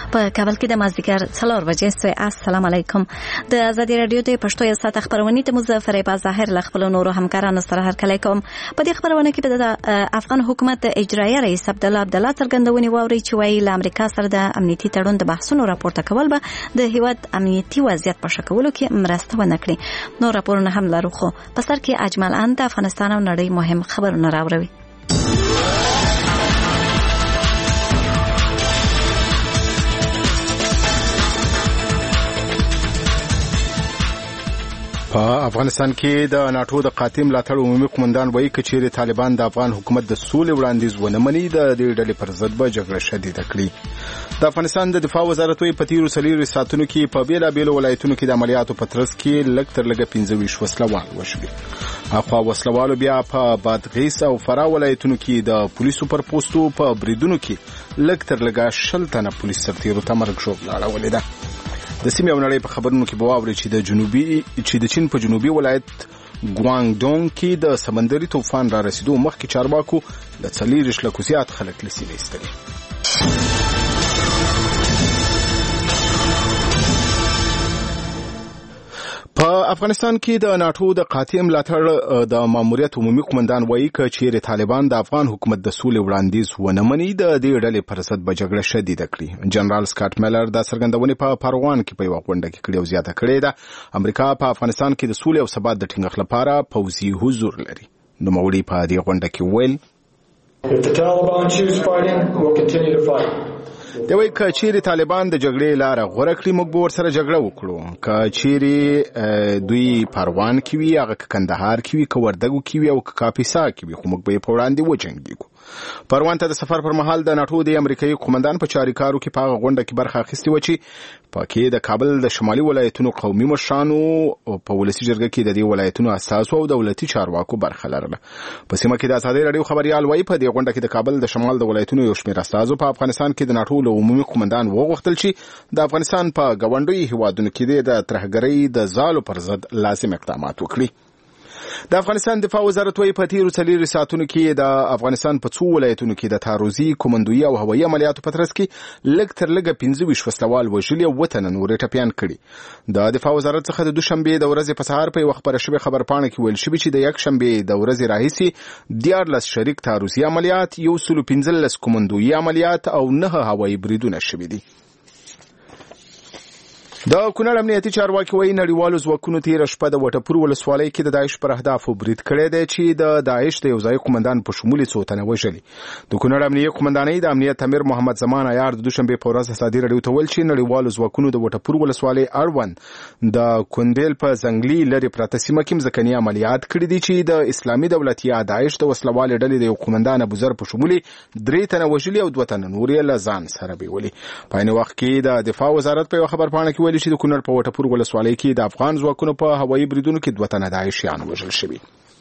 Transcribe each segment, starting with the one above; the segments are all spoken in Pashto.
په کابل کې د مازدیګر 4 بجې سوی. السلام علیکم. د ازادي رادیو د پښتو یو ساعت خبرونه ته مظفر ایباز ظاهر له خپل نورو همکارانو سره هرکلی کوم. په دې خبرونه کې د افغان حکومت د اجرایي رئیس عبدالله څرګندونې واوري چې وايي له امریکا سره د امنیتي تړون د بحثونو راپورته کول به د هیواد امنیتي وضعیت په ښه کولو کې مرسته ونه کړي. نور راپورونه هم لرو خو په سر کې اجمل ان د افغانستان او نړۍ مهم خبرونه راوړي. په افغانستان کې د ناتو د قاطع ملاتړ عمومي قومندان وایي چې چیرې طالبان د افغان حکومت د سولې وړاندیز ونه مني د دې ډلې پر ضد به جګړه شدیده کړي. د افغانستان د دفاع وزارت په تیرو 4 ساعتونو کې په بیلابېلو ولایتونو کې د عملیاتو په ترڅ کې لږ تر لږه 15 وسلوال وشوي. اخوا وسلوالو بیا په بادغیس او فراه ولایتونو کې د پولیسو پر پوسټو په بریدونو کې لږ تر لږه 10 تنه پولیس سرتیرو ته مرګ ژوبله اړولې ده. د سیمې او نړۍ په خبرونو کې به واورئ چې د چین په جنوبي ولایت ګوانګډونګ کې د سمندري طوفان را رسیدو مخکې چارواکو له 40 لکو زیات خلک له سیمې ایستلي. په افغانستان کې د ناتو د قاطع ملاتړ د ماموریت عمومي قومندان وایي چې چیرې طالبان د افغان حکومت د سولې وړاندیز ونه مني د دې ډلې پر ضد به جګړه شدیده کړي. جنرال سکاټ میلر د څرګندونې په پاروان کې په یوه غونډه کې کړې او زیاته کړې ده امریکا په افغانستان کې د سولې او ثبات د ټینګښت لپاره پوځي حضور لري. نوموړي په دې غونډه کې ویل دی وایي که چیرې طالبان د جګړې لاره غوره کړي موږ به ورسره جګړه وکړو. که چیرې دوی پروان کې وي هغه که کندهار کې وي که وردګو کې وي او که کاپیسا کې وي خو موږ به یې په وړاندې وجنګېږو. پروان ته د سفر پر مهال د ناتو د امریکایي قومندان په چاریکارو کې په هغه غونډه کې برخه اخیستې وه چې پکې د کابل د شمالي ولایتونو قومي مشرانو په ولسي جرګه کې د دې ولایتونو اساسو او دولتي چارواکو برخه لرله. په سیمه کې د ازادي رادیو خبريال وایي په دې غونډه کې د کابل د شمال د ولایتونو یو شمېر اساسو په افغانستان کې د ناتو له عمومي قومندان وغوښتل چې د افغانستان په ګاونډیو هیوادونو کې د ترهګرۍ د ځالو پر ضد لازم اقدامات وکړي. د افغانستان دفاع وزارت وایي په تیرو 4 ساعتونو کې د افغانستان په څو ولایتونو کې د تاروزی کومندویي او هوایي عملیاتو په ترڅ کې لږ تر لږه 15 وسلوال وژلي او 7 تنه نور ټپیان کړي. د دفاع وزارت څخه د دوشنبه د ورځې په سهار په یو خبره شوی خبرپاڼه کې ویل شوی چې د یک شنبه د ورځې راهیسي 14 شریک تاروزی عملیات 115 کومندویي عملیات او 9 هوایي بریدونه شوي دي. د کونړ امنیتي چارواکي وایي نړیوالو ځواکونو تېره شپه د وټپور ولسوالۍ کې د داعش پر اهدافو برید کړی دی چې د داعش د یو ځایي قومندان په شمول 100 تنه وژلي. د کونړ امنیتي قومندانۍ د امنیت امیر محمد زمان عیار د دوشنبه په ورځ ازادي رادیو ته ویل چې نړیوالو ځواکونو د وټپور ولسوالۍ اړوند د کندیل په ځنګلي لرې پراته سیمه کې مځکني عملیات کړي دي چې د اسلامي دولت یا داعش د وسلوالې ډلې د یو قومندان ابوذر په شمول 3 تنه وژلي او 2 تنه نور یې له ځان سره بیولي. په عین وخت کې د دفاع وزارت په خبرپاڼه کې ویلي چې د کونړ په پور ولسوالۍ کې د افغان ځواکونو په هوایي بریدونو کې 2 تنه داعشیان وژل شوي.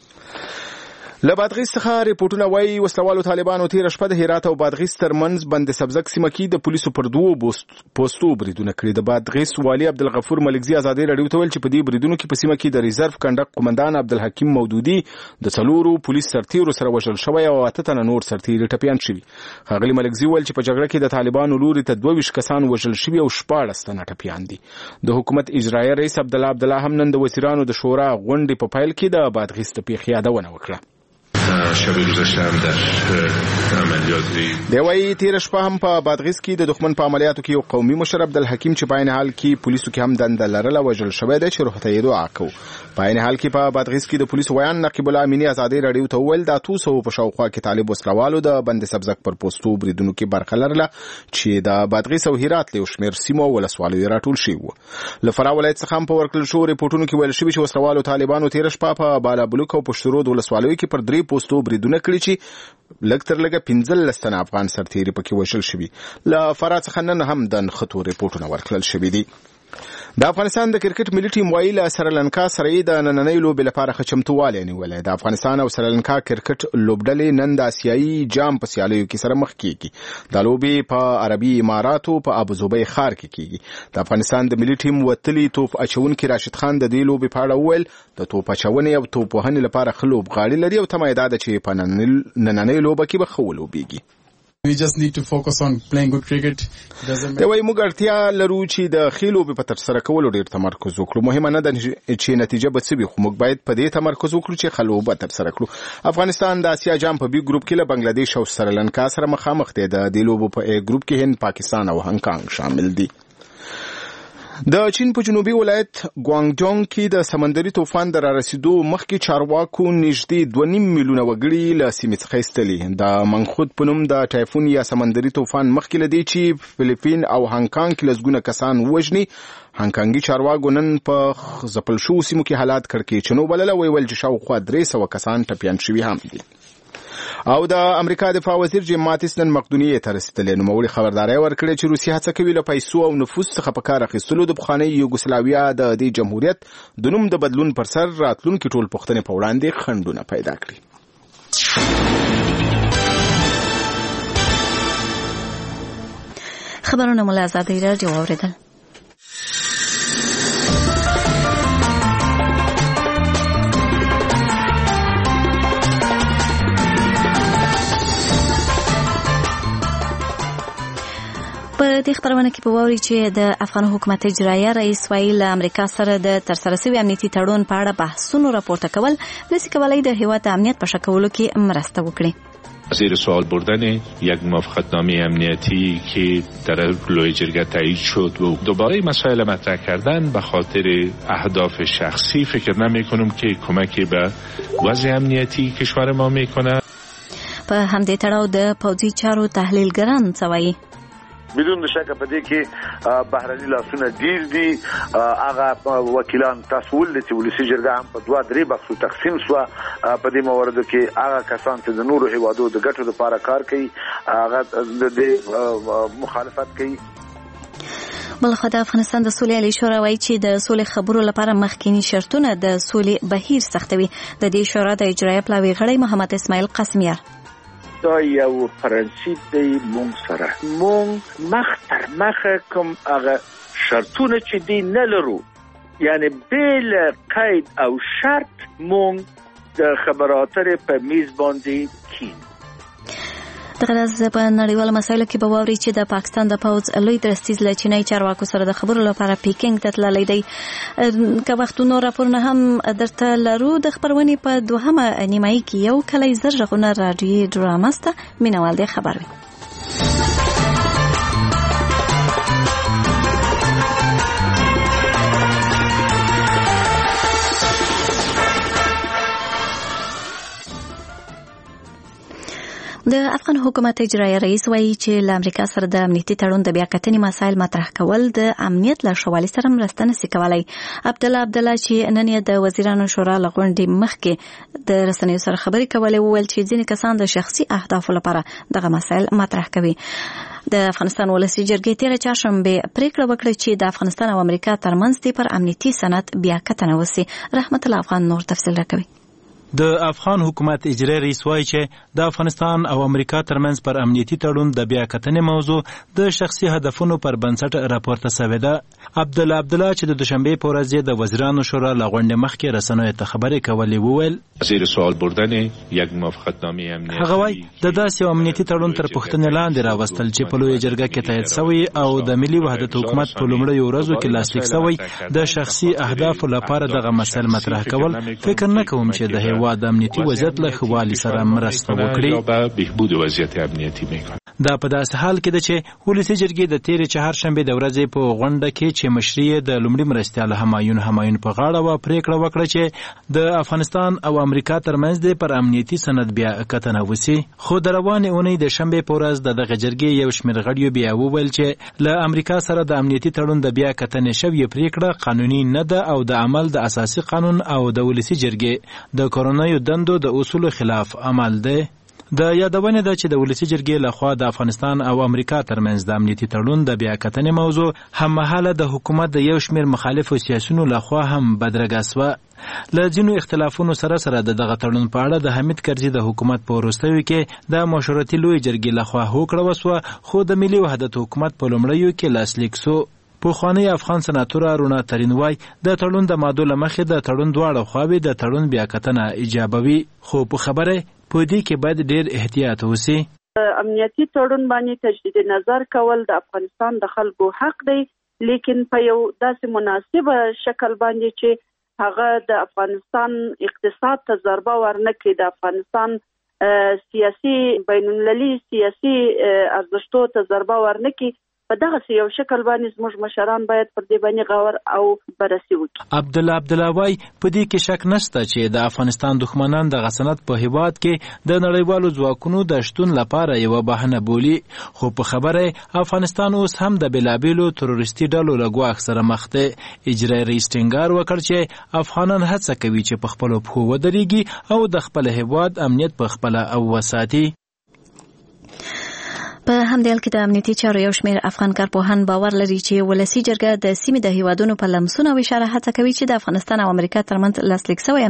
له بادغیس څخه ریپورتونه وایي وسلوالو طالبانو تېره شپه د هرات او بادغیس ترمنځ بند سبزک سیمه کې د پولیسو پر 2 پوسټو بریدونه کړي. د بادغیس والي عبدالغفور ملکزي ازادي رادیو ته ویل چې په دې بریدونو کې په سیمه کې د ریزرف کنډک قومندان عبدالحکیم مودودي د 4 پولیس سرتیرو سره وژل شوی او 8 تنه نور سرتیري ټپیان شوي. ښاغلي ملکزي ویل چې په جګړه کې د طالبانو لوري ته 22 کسان وژل شوي او 14 تنه ټپیان دي. د حکومت اجرایي رئیس عبدالله هم نن د وزیرانو د شورا غونډې په پیل کې د بادغیس د پیښې یادونه وکړه. شب گذشته هم در عملیات دی وایي تېره شپه هم په بادغیس کې د دښمن په عملیاتو کې یو قومي مشر عبدالحکیم چې په عین حال کې پولیسو کې هم دنده لرله وژل شوی دی چې روغتیایي دعا کوو. په عین حال کې په بادغیس کې د پولیسو ویان نقیب الله امینی ازادي رادیو ته وویل د 200 په شاوخوا کې طالب وسلوالو د بند سبزک پر پوسټو بریدونو کې برخه لرله چې د بادغیس او هرات له شمېر سیمو ولسوالیو راټول شوي وو. له فراه ولایت څخه هم په ورکړل شوو ریپورټونو کې ویل شوي چې وسلوالو طالبانو تېره شپه په بالابلوک او پشت رود ولسوالیو کې پر 3 پوسټو بریدونه کړي چې لږ تر لږه 15 تنه افغان سرتیري پکې وژل شوي. له فراه څخه نن هم د نښتو ریپورټونه ورکړل شوي دي. د افغانستان د کرکټ ملي ټیم وایي له سریلانکا سره د نننۍ لوبې لپاره ښه چمتووالی نیولی. د افغانستان او سریلانکا کرکټ لوبډلې نن د آسیایي جام په سیالیو کې سره مخ کیږي. د لوبې په عربي اماراتو په ابوظبي ښار کې کیږي. د افغانستان د ملي ټیم وتلي توپ اچونکي راشد خان د دې لوبې په اړه وویل د توپ اچونې او توپ وهنې لپاره ښه لوبغاړي لري او تمه یې دا ده چې په نننۍ لوبه کې به ښه ولوبېږي. We just need to focus on playing good cricket. دا وایي موږ اړتیا لرو چې د ښې لوبې په ترسره کولو ډېر تمرکز وکړو. مهمه نه ده چې نتیجه به څه وي، خو موږ باید په دې تمرکز وکړو چې ښه لوبه ترسره کړو. افغانستان د اسیا جام په بي ګروپ کې له بنگلاديش او سریلانکا سره مخامخ دی. د دې لوبو په A ګروپ کې هند، پاکستان او هانګ کانګ شامل دي. د چین په جنوبي ولایت ګوانګډونګ کې د سمندري طوفان د رارسیدو مخکې چارواکو نږدې 2.5 میلیونه وګړي له سیمې څخه ایستلي. د منخود په نوم د ټایفون یا سمندري طوفان مخکې له دې چې فلیپین او هانګ کانګ کې لسګونه کسان ووژني، هانګ کانګي چارواکو نن په ځپل شوو سیمو کې حالات کړکېچنو بلله. ویل چې شاوخوا 300 کسان ټپیان شوي هم دي. او د امریکا دفاع وزیر جیم ماتیس نن مقدونیې ته رسېدلی. نوموړي خبرداری ورکړې چې روسیه هڅه کوي له پیسو او نفوذ څخه په کار اخیستلو د پخوانۍ یوګوسلاویا د دې جمهوریت د نوم د بدلون پر سر راتلونکي ټول پوښتنې په وړاندې خنډونه پیدا کړي. خبرونه مو له ازادۍ راډیو واورېدل. په دې خبرونه کې په ووري چې د افغان حکومت اجرایه رئیس وایي له امریکا سره د ترسره شوي امنیتي تړون په اړه بحثونه راپورته کول نشي کولای د هیواد امنیت په ښه کولو کې مرسته وکړي. زیر سوال بردن یک موافقتنامه امنیتی که در لوی جرگه تایید شد و دوباره مسائل مطرح کردن به خاطر اهداف شخصی فکر نمی کنم که کمکی به وضع امنیتی کشور ما میکنه. په همدې تړاو د پوځي چارو تحلیلګران څه وایي؟ بدون شک په دې کې بهرني لاسونه ډیر دي. هغه وکیلان تاسو ولې چې ولسی جرګه هم په 2-3 بخښو تقسیم شو. په دې موردو کې هغه کسان چې د نورو هیوادو د ګټو لپاره کار کوي هغه د مخالفت کوي. بلخو د افغانستان د سولې عالی شورا وایي چې د سولې خبرو لپاره مخکینی شرطونه د سولې بهیر سختوي. د دې شورا د اجرایه پلاوی غړی محمد اسماعیل قاسمیار دا یو پرنسیپ دی مونږ سره مونږ مخ تر مخه کوم هغه شرطونه چې دی نه لرو، یعنی بل قید او شرط مونږ د خبراتو په میز باندې کین. دغه راز په نړیوالو مسایلو کې به واوري چې د پاکستان د پوځ لوی درستیز له چینایي چارواکو سره د خبرو لپاره پیکینګ ته تللی دی. که وختونو راپورونه هم درته لرو. د خبرونې په دوهمه نیمایي کې یو کلی زر غږونه راډیوي ډرامه سته. مینوال دې خبر وي. د افغان حکومت اجرایه رئیس وایي چې له امریکا سره د امنیتي تړون د بیاکتنې مسایل مطرح کول د امنیت له ښه والي سره مرسته نشي کولای. عبدالله چې نن یې د وزیرانو شورا له غونډې مخکې د رسنیو سره خبرې کولې وویل چې ځینې کسان د شخصي اهدافو لپاره دغه مسایل مطرح کوي. د افغانستان ولسي جرګې تېره چهارشنبه پریکړه وکړه چې د افغانستان او امریکا ترمنځ دې پر امنیتي سند بیاکتنه وشي. رحمت الله افغان نور تفصیل راکوي. د افغان حکومت اجرایي رئیس وایي چې د افغانستان او امریکا ترمنځ پر امنیتي تړون د بیاکتنې موضوع د شخصي هدفونو پر بنسټ راپورته شوې ده. عبدالله چې د دوشنبه په ورځ د وزیرانو شورا له غونډې مخکې رسنیو ته خبرې کولې وویل زیر سوال بردن یک موافقتنامه امنیتی. هغه وایي د داسې امنیتي تړون تر پوښتنې لاندې راوستل چې په لوی جرګه کې تایید شوی او د ملي وحدت حکومت په لومړیو ورځو کې لاسلیک شوی د شخصي اهدافو لپاره دغه مسایل مطرح کول فکر نه کوم چې د هیواد امنیتي وضعیت له ښه والي سره مرسته وکړي. بهبود وضعیت امنیتی میکنه. دا په داسې حال کې ده چې ولسي جرګې د تېرې چهارشنبې د ورځې په غونډه کې چې مشري د لومړي مرستیال همایون په غاړه وه پریکړه وکړه چې د افغانستان او امریکا ترمنځ د پر امنیتي سند بیا کتنه وشي. خو د روانې اونۍ د شنبې په ورځ د دغه جرګې یو شمېر غړیو بیا وویل چې له امریکا سره د امنیتي تړون د بیا کتنې شوې پریکړه قانوني نه ده او د عمل د اساسي قانون او د ولسي جرګې د کورنیو دندو د اصولو خلاف عمل دی. د یادونه ده چې د ولسي جرګې لخوا د افغانستان او امریکا ترمنځ د امنیتي تړون د بیاکتنې موضوع هممهاله د حکومت د یو شمېر مخالفو سیاسیونو لخوا هم بدرګه شوه. له ځینو اختلافونو سره د دغه تړون په اړه د حمید کرزي د حکومت په وروستیو کې د مشورتي لوی جرګې لخوا هوکړه وسوه، خو د ملي وحدت حکومت په لومړیو کې لاسلیک شو. پخوانی افغان سناتور رونا ترین وای د تړون د ماده لمخې د تړون دواړه خواوې د تړون بیاکتنه ایجابوي، خو په خبره په دې کې باید ډېر احتیاط وشي. امنیتي تړون باندې تجدید نظر کول د افغانستان د خلکو حق دی، لیکن په یو داسې مناسب شکل باندې چې هغه د افغانستان اقتصاد ته ضربه ورنکړي، د افغانستان سیاسي بین المللي سیاسي ارزښتو ته ضربه ورنکړي. په دغه یو شکل باندې زموږ مشران باید پر دې باندې غور او بررسي وکړي. عبدالله وای په دې کې شک نشته چې د افغانستان دښمنان د غسنت په هیواد کې د نړیوالو ځواکونو د شتون لپاره یو بهانه بولي، خو په خبره افغانستان اوس هم د بلابلو تروریستي ډلو له ګواښ سره مخ دی. اجرایي رئیس ټینګار وکړ چې افغانان هڅه کوي چې په خپلو پښو ودرېږي او د خپل هیواد امنیت په خپله او وساتي. په همدې حال کې د امنیتي چارو یو شمېر افغان کارپوهان باور لري چې ولسي جرګه د سیمې د هیوادونو په لمسون او اشاره هڅه کوي چې د افغانستان او امریکا ترمنځ لاسلیک شوی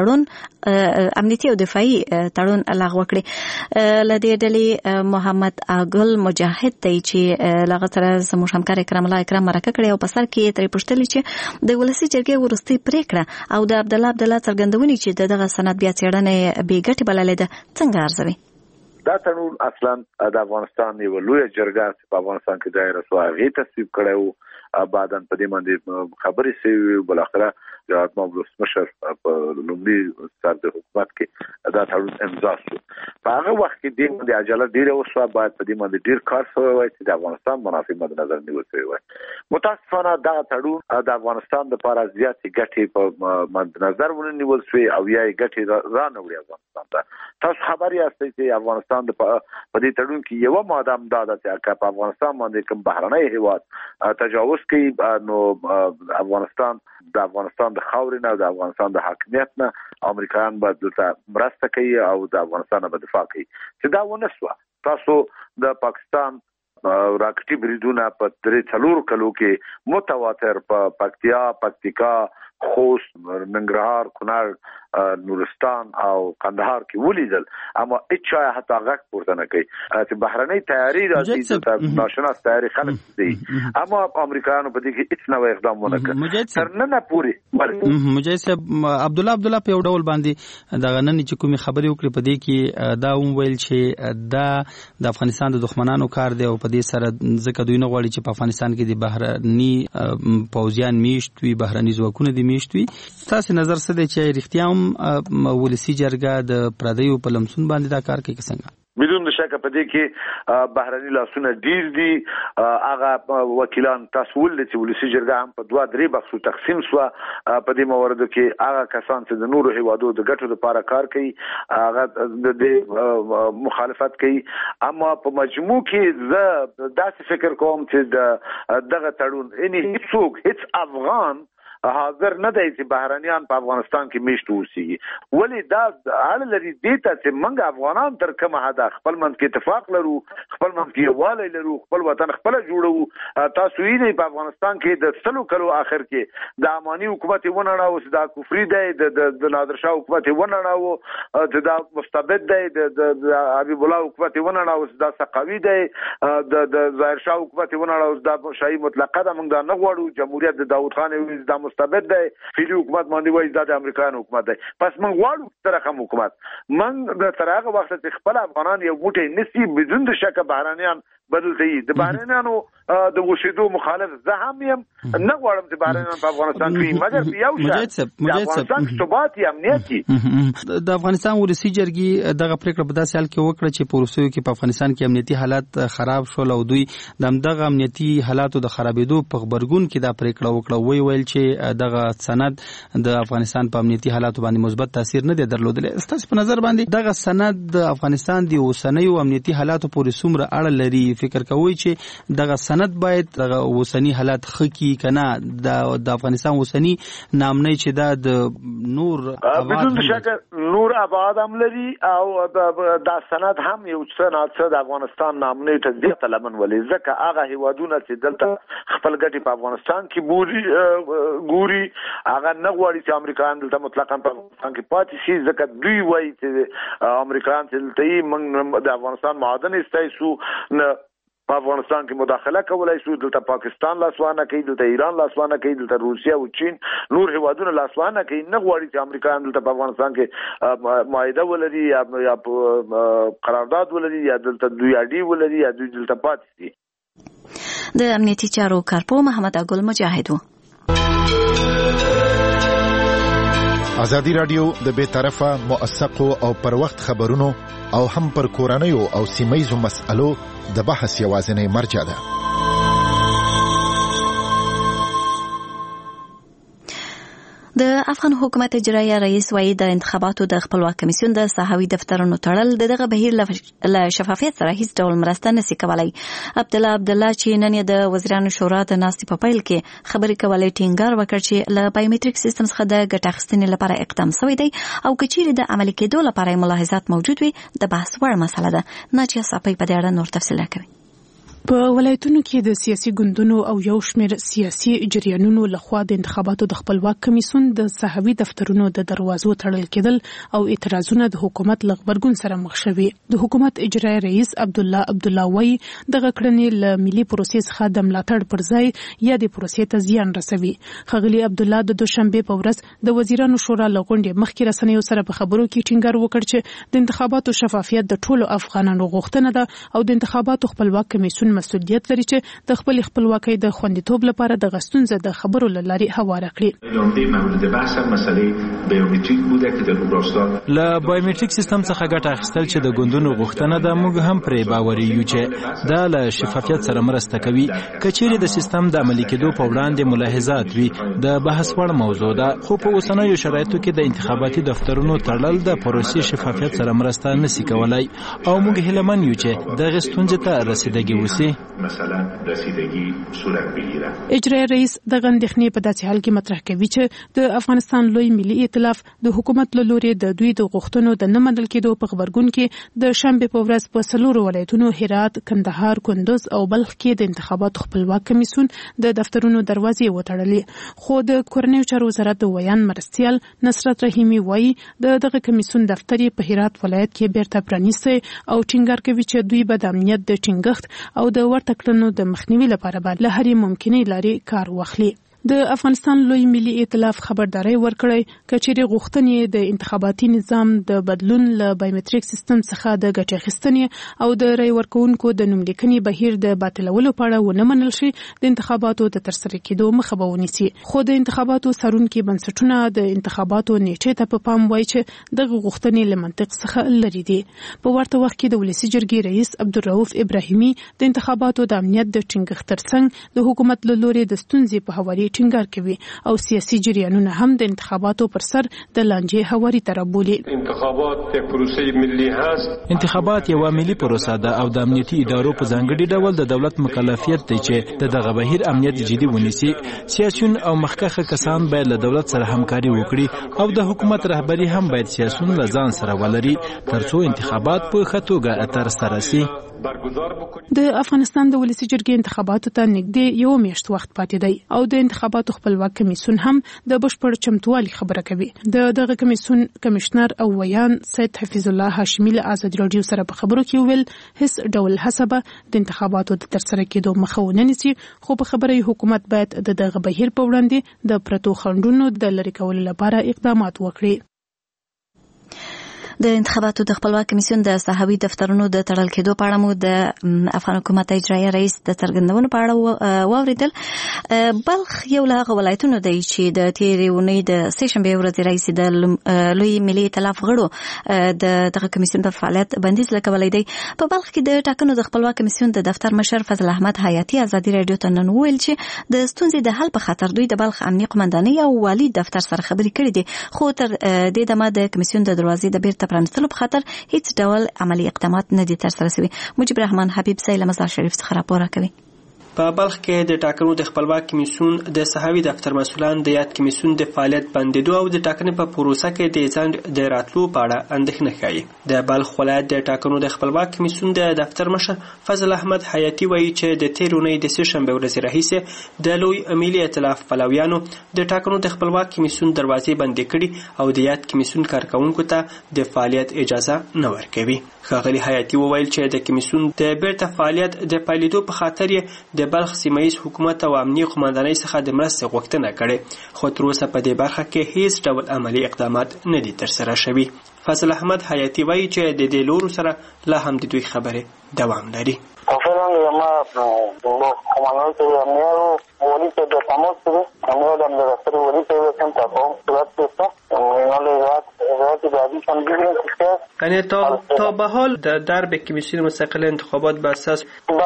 امنیتي او دفاعي تړون لغوه کړي. له دې ډلې محمد اګل مجاهد دی چې لغه سره زموږ همکار اکرام الله اکرام مرکه کړې او په سر کې ترې پوښتلي چې د ولسي جرګې وروستۍ پریکړه او د عبدالله څرګندونې چې دغه سند بیا څېړنې بې ګټې بللې ده څنګه ارزوي؟ دا تړون اصلا د افغانستان یو لوی جرګه په افغانستان کې دایره سو هغه تصویب کړو، بعدن په دې باندې خبرې شوې، بل اخره جهاد مبلوس مشر په لومړي سر د حکومت کې دا تړون امضا شو. په هغه وخت کې د دې عجله ډیره وشوه، باید په دې باندې ډیر کار شوی وای چې د افغانستان منافع مد نظر نیول شوی وای. متاسفانه دا تړون د افغانستان لپاره زیاتې ګټې په مد نظر ونیول شوی او یا ګټې را نه وړي افغانستان ته. تاسو خبر یاستئ چې افغانستان په دې تړون کې یو ماده هم دا ده چې په افغانستان باندې کوم بهرنی هیواد تجاوز کوي نو افغانستان د افغانستان د خاورې نه او د افغانستان د حاکمیت نه امریکایان به دلته مرسته کوي او د افغانستان به دفاع کوي. چې دا ونه شوه، تاسو د پاکستان راکټي بریدونه په 3-4 کلو کې متواتر په پکتیکا، خوست، ننګرهار، کونړ، نورستان او قندهار کې ولیدل، اما اچا حتی غږ پورته نه کوي چې بهرنۍ تیاری راځي د ناشناس تیاری خلک دي، اما امریکایانو په دې کې هیڅ نوې اقدام ونه کړ تر نن پورې. مجاهد صاحب عبدالله په یو ډول باندې د غنن چې کومې خبرې وکړې په دې کې دا ویل چې دا د افغانستان د دښمنانو کار دی او په دې سره ځکه دوی نه غواړي چې په افغانستان کې د بهرني پوځیان میشت وي، بهرني ځواکونه دي میشت وي. تاسو نظر څه دی چې رښتیا هم ولسي جرګه د پردیو په لمسون باندې دا کار کوي څنګه؟ بدون شک په دې کې بهرني لاسونه ډیر دي. هغه وکیلان تاسو ول چې ولسي جرګه هم په 2-3 بخښو تقسیم شو. په دې موارد کې هغه کسان چې د نورو هیوادو د ګټو لپاره کار کوي هغه د مخالفت کوي، اما په مجموع کې زه داسې فکر کوم چې دغه تړون هیڅ افغان حاضر نه دی چې بهرنیان په افغانستان کې میشت اوسېږي. ولې دا اړه لري دې ته چې موږ افغانان تر کومه حده خپل منځ کې اتفاق لرو، خپل منځ کې یووالی لرو، خپل وطن خپل جوړو. تاسو یې په افغانستان کې د 100 کلو اخر کې د اماني حکومت ونړاو، د کفري دی، د نادر شاه حکومت ونړاو، د مستبد دی، د حبیب الله حکومت ونړاو، د سقاوي دی، د ظاهر شاه حکومت ونړاو، د شاهي مطلقه د موږ نه غواړو. جمهوریت د داوود خان د مستبد دی، فعلی حکومت باندې وایي دا د امریکایانو حکومت دی. پس موږ غواړو ترخم حکومت. موږ د تر هغه وخت چې خپل افغانان یو موټی نسی بدون د شک بهرانيان بدلته دي. د بهرانيانو د وشیدو مخالف زه هم یم، نه غواړم چې بهرانيان په افغانستان کې مګر یو شی افغانستان ثبات یا امنیتي. د افغانستان ولسي جرګې دغه پریکړه په داسې حال کې وکړه چې په روسیو کې په افغانستان کې امنیتي حالات خراب شول او دوی دغه امنیتي حالاتو د خرابېدو په خبرګون کې دا پریکړه وکړه. ویل چې دغه سند د افغانستان په امنیتي حالاتو باندې مثبت تاثیر نه دی درلودلی. ستاسو په نظر باندې دغه سند د افغانستان د اوسنیو امنیتي حالاتو پورې څومره اړه لري؟ فکر کوئ چې دغه سند باید دغه اوسنی حالات خکی کنه د افغانستان اوسنی نامنۍ چې دا د نور بدون شک نور آباد هم لري او دا سند هم یو څه د افغانستان نامنۍ ته زیاته لمن ولې ځکه هغه هیوادونه چې دلته خپل ګټې په افغانستان کې ګوري هغه نه غواړي چې امریکایان دلته مطلقاً په افغانستان کې پاتې شي، ځکه دوی وایي چې امریکایان چې دلته یې موږ د افغانستان معادن استایسو په افغانستان کې مداخله کولای شو. دلته پاکستان لاسوانه کوي، دلته ایران لاسوانه کوي، دلته روسیا او چین نور هیوادونه لاسوانه کوي. نه غواړي چې امریکا هم دلته په افغانستان کې معاهده ولري یا قرارداد ولري یا دلته دوی اډي ولري یا دوی دلته پاتې شي. د امنیتي چارو کارپو محمد اګل مجاهد. ازادي رادیو د بے طرفه موثقو او پر وخت خبرونو او هم پر کورنیو او سیمایزو مسألو د بحث یوازینی مرجع ده. د افغان حکومت اجرایه رئیس وايي د انتخاباتو د خپلواک کمیسیون د ساحوي دفترونو تړل دغه بهیر له شفافیت سره هیڅ ډول مرسته نشي کولای. عبدالله چې نن د وزیرانو شورا د ناستې په پیل کې خبرې کولې ټینګار وکړ چې له بایومټریک سیستم څخه د ګټه اخیستنې لپاره اقدام شوی دی او کچېرې د عملي کېدو لپاره ملاحظات موجود وي د بحث وړ مسله ده. ناجیه صافی په دې اړه نور تفصیل کوي. په ولایتونو کې د سیاسي ګوندونو او یو شمېر سیاسي جریانونو لخوا د انتخاباتو د خپلواک کمیسیون د ساحوي دفترونو د دروازو تړل کېدل او اعتراضونه د حکومت له غبرګون سره مخ شوي. د حکومت اجرایي رئیس عبدالله وایي دغه کړنې له ملي پروسې څخه د ملاتړ پر ځای یا د پروسې ته زیان رسوي. ښاغلي عبدالله د دوشنبه په ورځ د وزیرانو شورا له غونډې مخکې رسنیو سره په خبرو کې ټینګار وکړ چې د انتخاباتو شفافیت د ټولو افغانانو غوښتنه ده او د انتخاباتو خپلواک کمیسیون مسؤلیت لري چې د خپل خپلواکۍ د خوندیتوب لپاره د غستونزه د خبرو لارې هواره کړي. له بایومټریک سیستم څخه ګټه اخیستل چې د ګوندونو غوښتنه ده، موږ هم پرې باوري یو چې دا له شفافیت سره مرسته کوي. کچېرې د سیستم د عملي کېدو په وړاندې ملاحظات وي د بحث وړ موضوع ده، خو په اوسنیو شرایطو کې د انتخاباتي دفترونو تړل د پروسې شفافیت سره مرسته نشي کولای او موږ هیله من یو چې دغه ستونزې ته رسیدګي وشي. مثلا رسیدگی صورت بگیره. اجرایي رئیس د غندښنې په داسې حال کې مطرح کوي چې د افغانستان لوی ملي ائتلاف د حکومت له لوري د دوی د غوښتنو د نه منل کېدو په خبرګون کې د شنبه په ورځ په څلورو ولایتونو هرات، کندهار، کندوز او بلخ کې د انتخاباتو خپلواک کمیسیون د دفترونو دروازې وتړلې. خو د کورنیو چارو وزارت د ویان مرستیال نصرت رحیمي وایي دغه کمیسیون دفتر په هرات ولایت کې بیرته پرانیسي او ټینګار کوي چې دوی به د امنیت د ټینګښت او د ورته کړنو د مخنیوي لپاره به له هرې ممکنې لارې کار واخلي. د افغانستان لوی ملي ائتلاف خبرداري ورکړی کچېرې غوښتنې د انتخاباتي نظام د بدلون له بایومټریک سیستم څخه د ګټې اخیستنې او د رای ورکوونکو د نوملیکنې بهیر د باطلولو په اړه ونه منل شي د انتخاباتو د ترسره کېدو مخه به ونیسي. خو د انتخاباتو څارونکي بنسټونه د انتخاباتو نیټې ته په پام وایي چې دغه غوښتنې له منطق څخه لرې دي. په ورته وخت کې د ولسي جرګې رئیس عبدالرؤف ابراهیمي د انتخاباتو د امنیت د ټینګښت ترڅنګ د حکومت له لوري د ستونزې په هواري ټینګار کوي او سیاسي جریانونه هم د انتخاباتو پر سر د لانجې هواري ته رابولي. انتخابات یو ملي پروسه ده او د امنیتي ادارو په ځانګړي ډول د دولت مکلفیت دی چې دغه بهیر امنیت جدي ونیسي. سیاسيون او مخکخه کسان باید له دولت سره همکاري وکړي او د حکومت رهبری هم باید سیاسيون له ځان سره ولري ترڅو انتخابات په ښه توګه ترسره شي. د افغانستان د ولسي جرګې انتخاباتو ته نږدې یو میاشت وخت پاتې دی او د انتخاباتو خپلواک کمیسیون هم د بشپړ چمتووالي خبره کوي. دغه کمیسیون کمشنر او ویان سید حفیظ الله هاشمي له ازادي رادیو سره په خبرو کې ویل هیڅ ډول حسابه د انتخاباتو د ترسره کېدو مخه ونه نیسي، خو په خبره حکومت باید دغه بهیر په وړاندې د پرتو خنډونو د لرې کولو لپاره اقدامات وکړي. د انتخاباتو د خپلواک کمیسیون د ساحوي دفترونو د تړل کېدو په اړه مو د افغان حکومت اجرایي رئیس د څرګندونو په اړه واوریدل. بلخ یو له هغه ولایتونو دی چې د تېرې اونۍ د سه شنبې ورځې راهیسې د لوی ملي ائتلاف غړو د دغه کمیسیون پر فعالیت بندیز لګولی دی. په بلخ کې د ټاکنو د خپلواک کمیسیون د دفتر مشر فضل احمد حیاتي ازادي رادیو ته نن وویل چې د ستونزې د حل په خاطر دوی د بلخ امنیه قومندانۍ او والي دفتر سره خبرې کړې دي، خو تر دې دمه د کمیسیون د دروازې د بیرته پرانیستلو په خاطر هیڅ ډول عملی اقدامات نه دي ترسره شوي. مجيب الرحمن حبیب سیل مزار شریف څخه راپور کوي. په بلخ کې د ټاکنو د خپلواک کمیسیون د صحوي دفتر مسؤلان د یاد کمیسیون د فعالیت بندیدو او د ټاکنې په پروسه کې د ځنډ د راتلو په اړه اندېښنه ښیي. د بلخ ولایت د ټاکنو د خپلواک کمیسیون د دفتر مشر فضل احمد حیاتي وایي چې د تېرې اونۍ د سهشنبې ورځې راهیسې د لوی ملي ائتلاف پلویانو د ټاکنو د خپلواک کمیسیون دروازې بندې کړي او د یاد کمیسیون کارکوونکو ته د فعالیت اجازه نه ورکوي. ښاغلي حیاتي وویل چې د کمیسیون د بیرته فعالیت د پیلېدو په خاطر یې د بلخ سیمه ییز حکومت او امنیه قوماندانۍ څخه د مرستې غوښتنه کړې، خو تر اوسه په دې برخه کې هیڅ ډول عملي اقدامات نه دي ترسره شوي. فضل احمد حیاتي وایي چې د دې لورو سره لا هم د دوی خبرې دوام لري. یعنی تا به حال در به کمیسیون مستقل انتخابات به اساس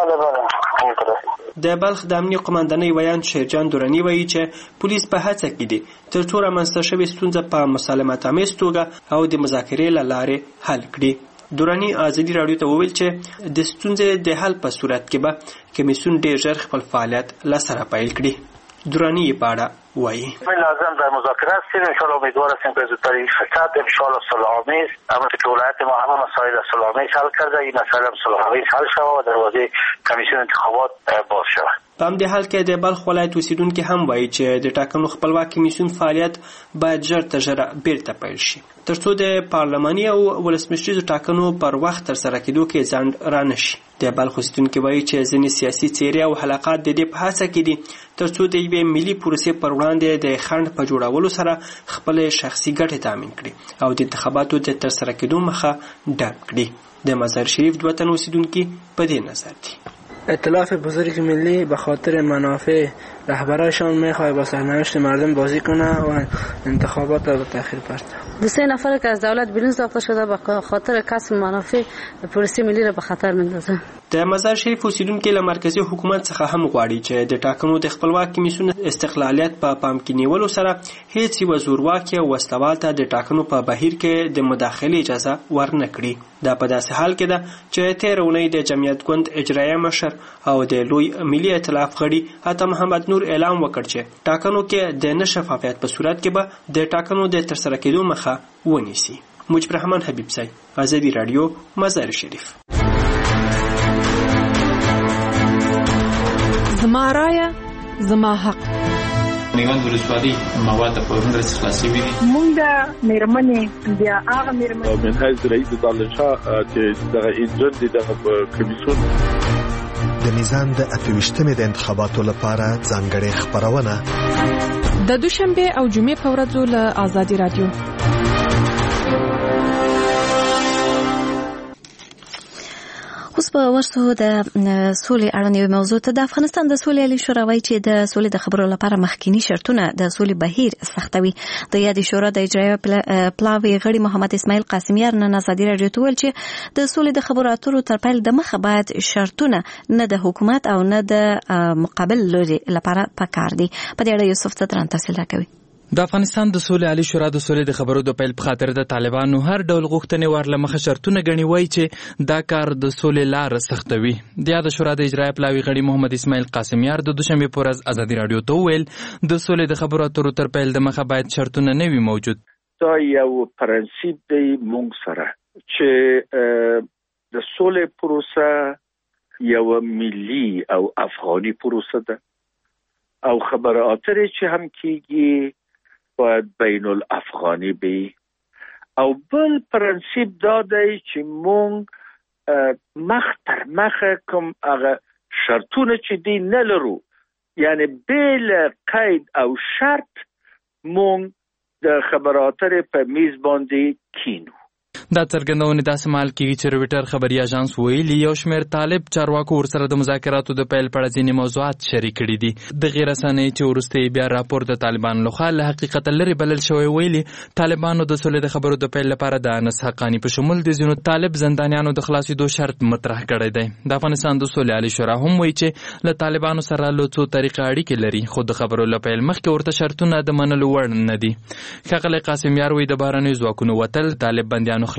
د بلخ د امنیه قوماندانۍ ویان شیرجان دورانی وایي چې پولیس په هڅه کې دي تر څو رامنځته شوې ستونزه په مسالمت آمیز توګه او د مذاکرې له لارې حل کړي. دورانی ازادي راډیو ته وویل چې د ستونزې د حل په صورت کې به کمیسیون ډېر ژر خپل فعالیت له سره پیل کړي. دورانی یې په اړه وایي لازم در مذاکره هستیم. انشاءالله امیدوار هستیم که زودترین فرصت انشاءالله صلح‌آمیز البته که ولایت ما همه مسائل صلح‌آمیز حل کرده این مسئله صلح‌آمیز حل شود و دروازه کمیسیون انتخابات باز شود. په همدې حال کې د بلخ ولایت اوسیدونکي هم وایي چې د ټاکنو خپلواک کمیسیون فعالیت باید ژر تر ژره بیرته پیل شي تر څو د پارلماني او ولسمشریزو ټاکنو پر وخت ترسره کېدو کې ځنډ رانه شي. د بلخ اوسیدونکي وایي چې ځینې سیاسي څېرې او حلقات د دې په هڅه کې دي تر څو د یوې ملي پروسې پر وړاندې د خنډ په جوړولو سره خپل شخصي ګټې تامین کړي او د انتخاباتو د ترسره کېدو مخه ډب کړي. د مزار شریف د وطن اوسیدونکي په دې نظر دي. ائتلاف بزرگ ملی به خاطر منافع رهبرایشان میخواد با سرنوشت مردم بازی کنه و انتخابات را به تأخیر برده. دو سه نفر که از دولت بیرون ساخته شده به خاطر کسب منافع پروسه ملی را به خطر میندازه. د مزار شریف اوسیدونکي له مرکزی حکومت څخه هم غواړي چې د ټاکنو د خپلواک کمیسیون استقلالیت په پام کې نیولو سره هیڅ یو زورواکي او وسلوال ته د ټاکنو په بهیر کې د مداخلې اجازه ورنه کړي. دا په داسې حال کې ده چې تېره اونۍ د جمعیت ګوند اجرایه مشر او د لوی ملي ائتلاف غړي عطا محمد نور اعلان وکړ چې ټاکنو کې د نه شفافیت په صورت کې به د ټاکنو د ترسره کېدو مخه ونیسي. مجيب رحمان حبیبزی، ازادي راډیو، مزار شریف. زما رایه زما حق. میوند ولسوالي مواد په ورنډ خلاصي وي. مونږ د میرمنې بیا هغه میرمنې منهج رئیس دالشاه چې د انجن د کمیسیون د میزان د 28مې د انتخاباتو لپاره ځانګړې خبرونه د دوشنبه او جمعې په ورځو له ازادي راډیو. اوس په ورسو د سولې اړوند موضوع ته د افغانستان د سولې عالی شورا وایي چې د سولې د خبرو لپاره مخکینی شرطونه د سولې بهیر سختوي. د یادې شورا د اجرایه پلاوی غړي محمد اسماعیل قاسمیار نن ازادي راډیو ته ویل چې د سولې د خبرو اترو تر پیل د مخه باید شرطونه نه د حکومت او نه د مقابل لوري لپاره پکار دي. په دې اړه یوسف ستران تفصیل راکوي. د افغانستان د سولې عالی شورا د سولې د خبرو د پیل په خاطر د طالبانو هر ډول غوښتنې ورله مخه شرطونه غني وای چې دا کار د سولې لار سختوي. د شورا د اجرایه پلاوی غړي محمد اسماعیل قاسمیار د دوشنبه په ورځ ازادي راډیو ته ویل د سولې د خبرو اترو تر پیل د مخه باید شرطونه نه وي موجود. دا یو پرنسيپ دی مونږ سره چې د سولې پروسه یو ملي او افغاني پروسه ده او خبره اترې چې هم کیږي باید بین الافغانی بی او بل پرنسیپ دا دی چې مونږ مخ تر مخ کوم هغه شرطونه چې دی نه لرو یعنی بل قید او شرط مونږ د خبراتره په میز باندې کینو. دا څرګندونه داسې مهال کېږي چې رویټر خبري اژانس ویلي یو شمېر طالب چارواکو ورسره د مذاکراتو د پیل په اړه ځینې موضوعات شریک کړي دي. د غیر رسنۍ چې وروسته بیا راپور د طالبانو لخوا له حقیقت لرې بلل شوی ویلي طالبانو د سولې د خبرو د پیل لپاره د انس حقانی په شمول د ځینو طالب زندانیانو د خلاصېدو شرط مطرح کړی دی. د افغانستان د سولې عالی شورا هم وایي چې له طالبانو سره له څو طریقې اړیکې لري خو د خبرو له پیل مخکې ورته شرطونه د منلو وړ نه دي. ښاغلی قاسمیار وایي د بهرنیو ځواکونو وتل طالب بندیانو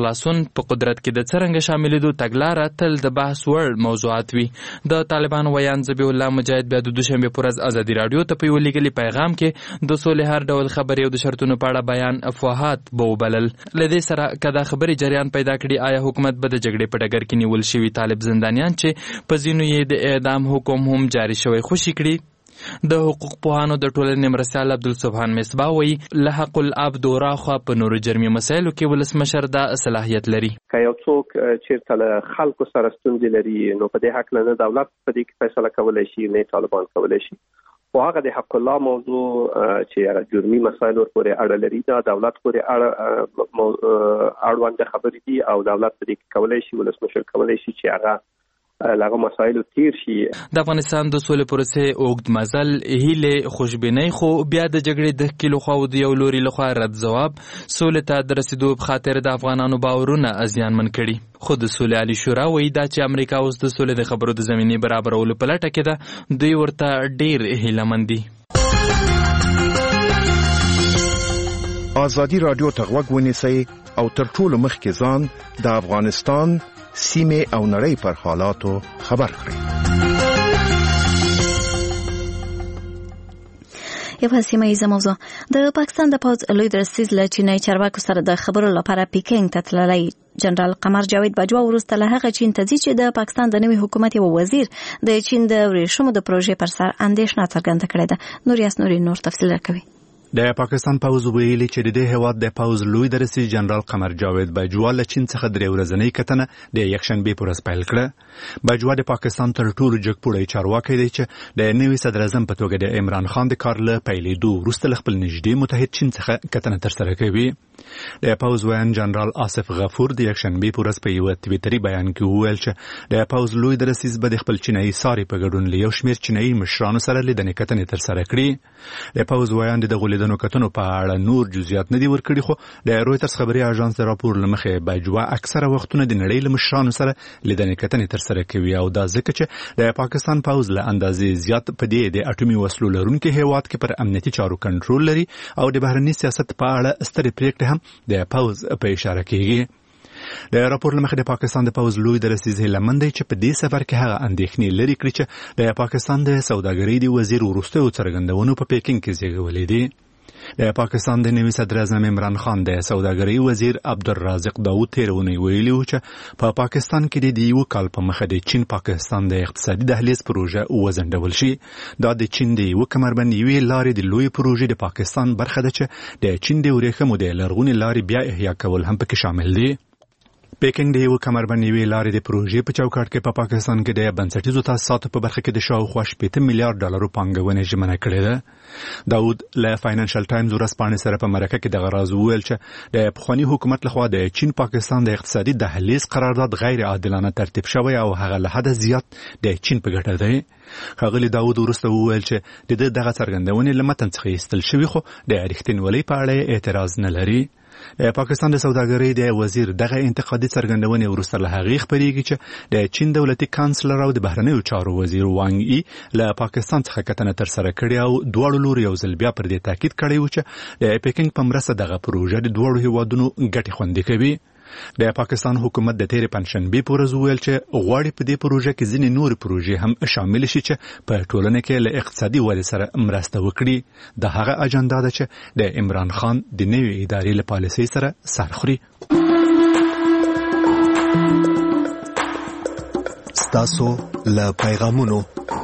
خلاصون په قدرت کې د څرنګه شاملېدو تګلاره تل د بحث وړ موضوعات وي. د طالبان ویان ذبیح الله مجاهد بیا د دوشنبه پر ورځ ازادي رادیو ته په یو لیکلي پیغام کې د سولې هر ډول خبرې او د شرطونو په اړه بیان افواهات به وبلل. له دې سره که دا خبرې جریان پیدا کړي آیا حکومت به د جګړې په ډګر کې نیول شوي طالب زندانیان چې په ځینو یې د اعدام حکم هم جاري شوی خوشي کړي؟ د حقوق پوهانو د ټولنې مرستیال عبدالسبحان مصباح وایي له حق العبد راخوا په نورو جرمي مسایلو کې ولسمشر دا صلاحیت لري. که یو څوک چیرته له خلکو سره ستونزې لري نو په دې حق نه دولت په دې کې فیصله کولی شي نه طالبان کولی شي. خو هغه د حق الله موضوع چې جرمي مسایل ورپورې اړه لري دا دولت پورې اړوند خبرې دي او دولت په دې کې کولی شي ولسمشر کولی شي چې هغه لاغه مسایل تیر شي. د افغانستان د سولې پروسې اوږد مزل هیله خوشبینۍ خو بیا د جګړې د کیلو خو د یو لوري لخوا رد جواب سولې ته د رسیدو په خاطر د افغانانو باورونه ازیانمن کړي. خو د سولې عالی شورا وایي دا چې امریکا اوس د سولې د خبرو د زمینې برابرولو په لټه کې ده دوی ورته ډیر هیلهمن دي. ازادي رادیو ته غوږ ونیسئ او تر ټولو مخکې ځان د افغانستان سیمه او نړۍ پر حالاتو خبر کړئ. یو سیمه ایزه موضوع د پاکستان د پوز لوی درسیز له چینای چارواکو سره د خبرو لپاره پیکینګ ته تللی. جنرال قمر جاوید باجوا وروسته له هغه چین ته چې د پاکستان د نوي حکومت یو وزیر د چین د ورېښمو د پروژې پر سر اندېښنه څرګنده کړې ده. نوریاس نوري نور تفصیل راکوي. د پاکستان پوز ویلي چې د دې هیواد د پوز لوی درسیز جنرال قمر جاوید باجوا له چین څخه درې ورځنۍ کتنه د یکشنبه پر ورځ پیل کړه. باجوا د پاکستان تر ټولو جګپوړی چارواکي دی چې د نوي صدر اعظم په توګه د عمران خان د کار له پیلېدو وروسته خپل نږدې متحد چین څخه کتنه ترسره کوي. د پوز وین جنرال آصف غفور د یکشنبه پر ورځ په یو تویټري بیان کې وویل چې د پوز لوی درسیز به د خپل چینایي ساري په ګډون له یو شمېر چینایي مشرانو سره لیدنې کتنې ترسره کړي. د پوز وین د غولیدنو کتنو په اړه نور جزئیات نه دي ورکړي خو د رويټرز خبري اژانس د راپور لمخې باجوا اکثره وختونه د نړۍ له مشرانو سره لیدنې کتنې ترسره کوي او دا ځکه چې د پاکستان پوز له اندازې زیات په دې د اټومي وسلو لرونکو هیواد کې پر امنیتي چارو کنټرول لري او د بهرني سیاست په اړه سترې پریکړې هم د پوز په اشاره کوي. د راپور لمخې د پاکستان د پوز لوی درسیز هیلمن دی چې په دې سفر کې هغه اندېښنې لري کړي چې د پاکستان د سوداګرۍ د وزیر وروستیو څرګندونو په پیکینګ کې زیږولې دي. د پاکستان د نوي صدر اعظم عمران خان د سوداګرۍ وزیر عبدالرازق داود تیرونی ویلي و چې په پاکستان کې د یو کال په مخه د چین پاکستان د اقتصادي دهلیز پروژه وزندول شي. دا د چین د یو کمربند یوې لارې د لوی پروژې د پاکستان برخه ده چې د چین د ورېښمو د لرغونې لارې بیا احیا کول هم پکې شامل دي. پیکینګ د یو کمربند یوې لارې د پروژې په چوکاټ کې په پاکستان کې د بنسټیزو تاسیساتو په برخه کې د شاوخوا 80 میلیارډ ډالرو پانګونې ژمنه کړې ده. داود له فاینانشل ټایمز ورځپاڼې سره په مرکه کې د غراز وویل چې د پخوانی حکومت لخوا د چین پاکستان د اقتصادي دهلیز قرارداد غیر عادلانه ترتیب شوی او هغه له حد زیات د چین په ګټه دی. ښاغلي داود وروسته وویل چې د دغه څرګندونې له متن څخه ایستل شوي خو د رښتینولۍ په اړه اعتراض نه لري. د پاکستان د سوداګرۍ د وزیر دغه انتقادي څرګندونې وروسته له هغې خبرېږي چې د چین دولتي کانسلر او د بهرنیو چارو وزیر وانګ ای له پاکستان څخه کتنه ترسره کړې او دواړو لورو یو ځل بیا پر دې تاکید کړی و چې د پیکینګ په مرسته دغه پروژه د دواړو هیوادونو ګټې خوندي کوي. د پاکستان حکومت د تیرې پنځشنبې په ورځ وویل چې غواړي په دې پروژه کې ځینې نورې پروژې هم شامل شي چې په ټولنه کې له اقتصادي ودې سره مرسته وکړي. د هغه اجنډا ده چې د عمران خان د نوې ادارې له پالیسۍ سره سر خوري. ستاسو له پیغامونو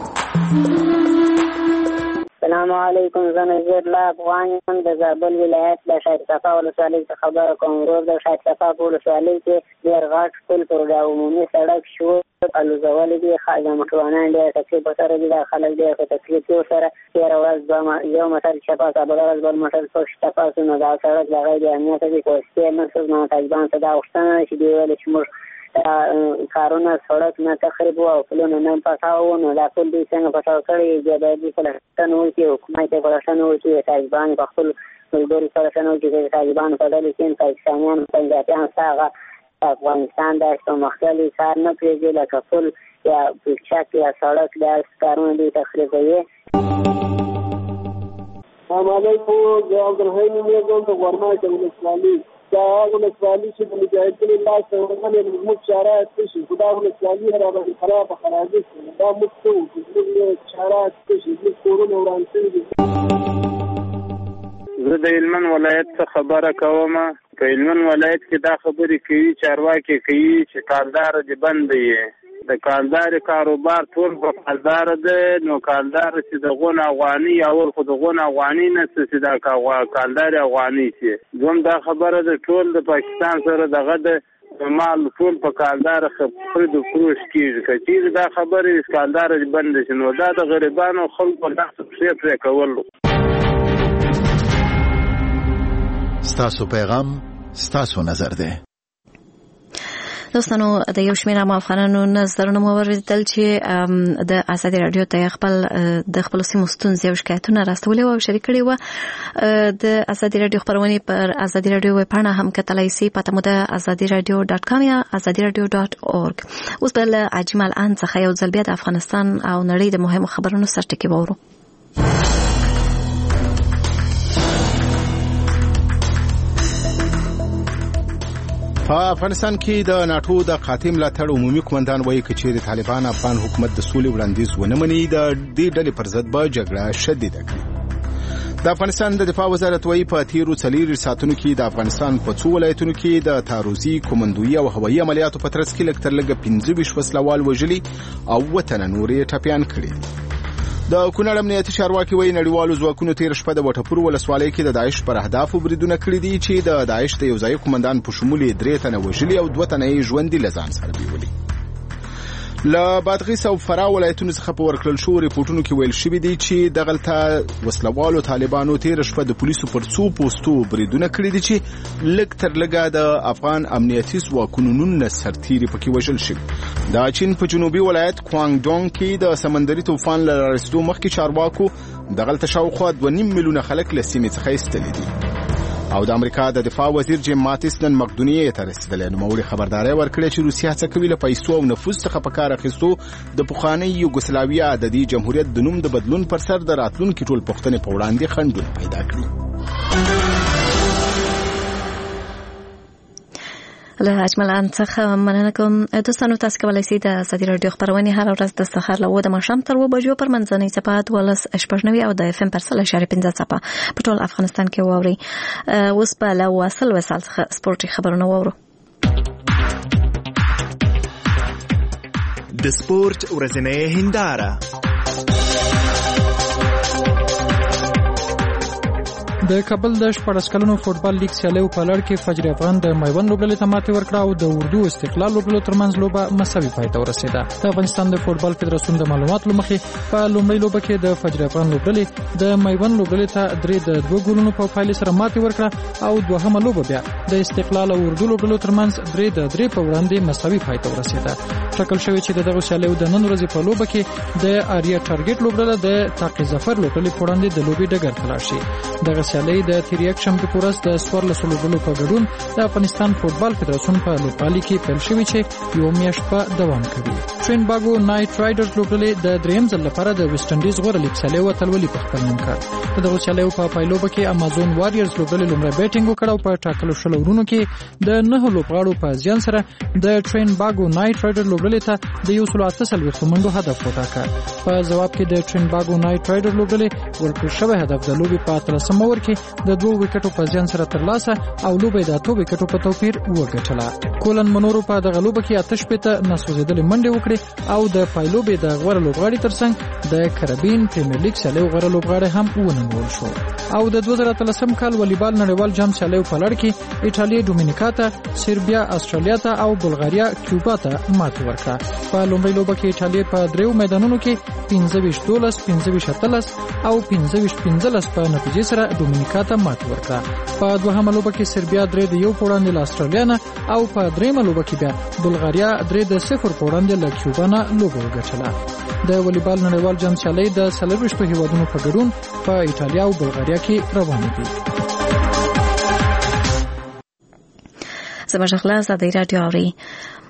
السلام علیکم. زه نذیر الله افغان یم د زابل ولایت د شهید صفا ولسوالۍ څخه خبره کوم. ورور د شهید صفا په ولسوالۍ کې ډېر غټ پل پر عمومي سړک شو الوزول دي خاجه موټروانان ډېر تکلیف سره دي. خلک ډېر په تکلیف سره تېره ورځ یو موټر چپا ته بله ورځ بل موټر پکښ چپا سو نو دا سړک د غیر امنیته دي. کوستې منصوب محمد طالبان ته دا غوښتنه چې دوی ویل چې موږ کارونه سړک نه تخریب او پلونه نه پټاو نو دا ټول دوی څنګه پټاو کړي چې باید دې پلټنه وکړي حکومت یې پلټنه وکړي. طالبان په خپل ملګرو پلټنه وکړي چې طالبان په ډله کې پاکستانیان پنجابیان څخه افغانستان د مختلي کار نه پرېږدي لکه پل یا پلچک یا سړک دا کارونه دوی تخریبوي. السلام علیکم. زه عبدالرحیم یم د غورمای ولسوالۍ. دا ولسوالي چې د مجاهدینو لاس ته ورغلې موږ شرایط څه شي دا ولسوالي را باندې خرابې دا موږ څه شرایط څه شي موږ کورونه وران شوي دي. زه د هلمند ولایت څخه خبره کوم. په هلمند ولایت کې دا خبرې کوي چارواکي کوي چې کالدار دې بند دی. د کالدار کاروبار ټول په کالدار ده. نو کالدار چې د غون افغاني اول خو د غون افغاني نه چې دا کالدار افغاني شي. دوم دا خبره ده ټول د پاکستان سره دغه د مال ټول په کالدار خپل د فروش کیږي. کچیر دا خبره کالدار بند شي نو دا د غریبانو خلکو لاس پرې کول. ستاسو پیغام ستاسو نظر ده. دوستانو د یو شمېر افغانانو نظرونه مو واوریدل چې د ازادي رادیو ته خپل سیمو ستونزې او شکایتونه راستولي او شریک کړي و. د ازادي رادیو خبرونه پر ازادي رادیو ویبپاڼه هم کتلای شئ. پته مو ده azadiradio.com یا azadiradio.org. اوس بل اجمل ان څخه یو ځل بیا د افغانستان او نړۍ د مهمو خبرونو سرټکی وورو. په افغانستان کې د ناتو د قاطع ملاتړ عمومي قومندان وایي چې د طالبان افغان حکومت د سولې وړاندیز ونه مني د دې ډلې پر ضد به جګړه شدیده کړي. د افغانستان د دفاع وزارت وایي په تیرو 4 ساعتونو کې د افغانستان په 2 ولایتونو کې د تعرضي کومندوي او هوایي عملیاتو په ترڅ کې لږ تر لږه 15 وسلوال وژلي او وطن نورې ټپيان کړي. د کونړ امنیتي چارواکي وایي نړیوالو ځواکونو تیر شپه د وټپور ولسوالۍ کې د داعش پر اهدافو بریدونه کړي دي چې د داعش د یو ځای قومندان په شمول 3 تنه وژلي او 2 تنه یې ژوندي له ځان سره بیولي. له بادغیس او فراه ولایتونو څخه په ورکړل شو ریپورتونو کې ویل شوي دي چې دغلته وسلوالو طالبانو تیر شپه د پولیسو پر څو پوسټو بریدونه کړي دي چې لږ تر لږه د افغان امنیتي ځواکونو 19 سرتیري پکې وژل شوي. د چین په جنوبي ولایت کوانګډونګ کې د سمندري طوفان له رارسېدو مخکې چارواکو دغلته شاوخوا 2.5 میلیونه خلک له سیمې څخه ایستلي دي. او د امریکا د دفاع وزیر جیم ماتیس نن مقدونیې ته رسیدلی. نوموړي خبرداری ورکړې چې روسیه څه کوي له پیسو او نفوذ څخه په کار اخیستو د پخوانۍ یوګوسلاویا د دې جمهوریت د نوم د بدلون پر سر د راتلونکي ټول پوښتنې په وړاندې خنډونه پیدا کړي. له اجملان څخه مننه کوم. دوستانو تاسو کولای شئ د ازادي رادیو خبرونه هر ورځ د سهار له 9 د ماښام تر 2 بجو پر منځنۍ صفه 12:90 او د FM پر 100.5 صفه په ټول افغانستان کې واوري. اوس په له واصل څخه سپورتي خبرونه واورو. د سپورت ورځنۍ هنداره. د کابل د 14 کلنو فوټبال لیګ سیالیو په لړ کې فجر افغان د میوند لوبډلې ته ماتې ورکړه او د اردو استقلال لوبډلو ترمنځ لوبه مساوي پای ته ورسېده. د افغانستان د فوټبال فدراسیون د معلوماتو مخې په لومړۍ لوبه کې د فجر افغان لوبډلې د میوند لوبډلې ته 3-2 ګولونو په پایله سره ماتې ورکړه او دوهمه لوبه بیا د استقلال او اردو لوبډلو ترمنځ 3-3 په وړاندې مساوي پای ته ورسېده. ټاکل شوی چې دغه سیالیو د نن ورځې په لوبه کې د آریا ټارګټ لوبډله د تاقي ظفر لوبډلې په وړاندې د لوبې ډګر ته لاړ شي. دغه سیالي د تریاک شنبه په ورځ د 14 لوبډلو په ګډون د افغانستان فوټبال فدراسیون په لوبډلې کې پیل شوی چې یو میاشت په دوام کوي. ټرین باګو نایټ رایډرز لوبډلې د دریم ځل لپاره د ویسټ انډیز غوړه لیګ سیالي وتلولي په خپل نوم کړ. په دغه سیالیو په پایلوبه کې امازون واریرز لوبډلې لومړی بیټینګ وکړ او په ټاکلو شل ورونو کې د 9 لوبغاړو په ځان سره د ټرین باګو نایټ رایډر لوبډلې ته د 138 منډو هدف وټاکه. په جواب کې د ټرین باګو نایټ رایډر لوبډلې ورکړل شوی هدف د لوبي په 13 اور کې د 2 وکټو په ځان سره ترلاسه او لوبي د 8 وکټو په توپیر وګټله. کولن منورو په دغه لوبه کې آتش پته نسوځیدلې منډې وکړې او د پایلوبې د غوړه لوبغاړي ترڅنګ د کربین پریمیر لیګ سیالیو غوړه لوبغاړي هم وننګول شو. او د 2013 کال والیبال نړیوال جام سیالیو په لړ کې ایټالیا ډومینیکا ته، سربیا استرالیا ته او بلغاریا کیوبا ته ماتې ورکړه. په لومړۍ لوبه کې ایټالیا په دریو میدانونو کې 15-12 15-13 او 15-15 په نتیجې سره ډومینیکا ته ماتې ورکړه. په دوهمه لوبه کې سربیا 3-1 په وړاندې له استرالیا نه او په دریمه لوبه کې بیا بلغاریا 3-0 په وړاندې له کیوبا نه لوبه وګټله. د والیبال نړیوال جام سیالي د 24 هیوادونو په ګډون په ایټالیا او بلغاریا کې روانه دي. زموږ خلاص د رادیو اوري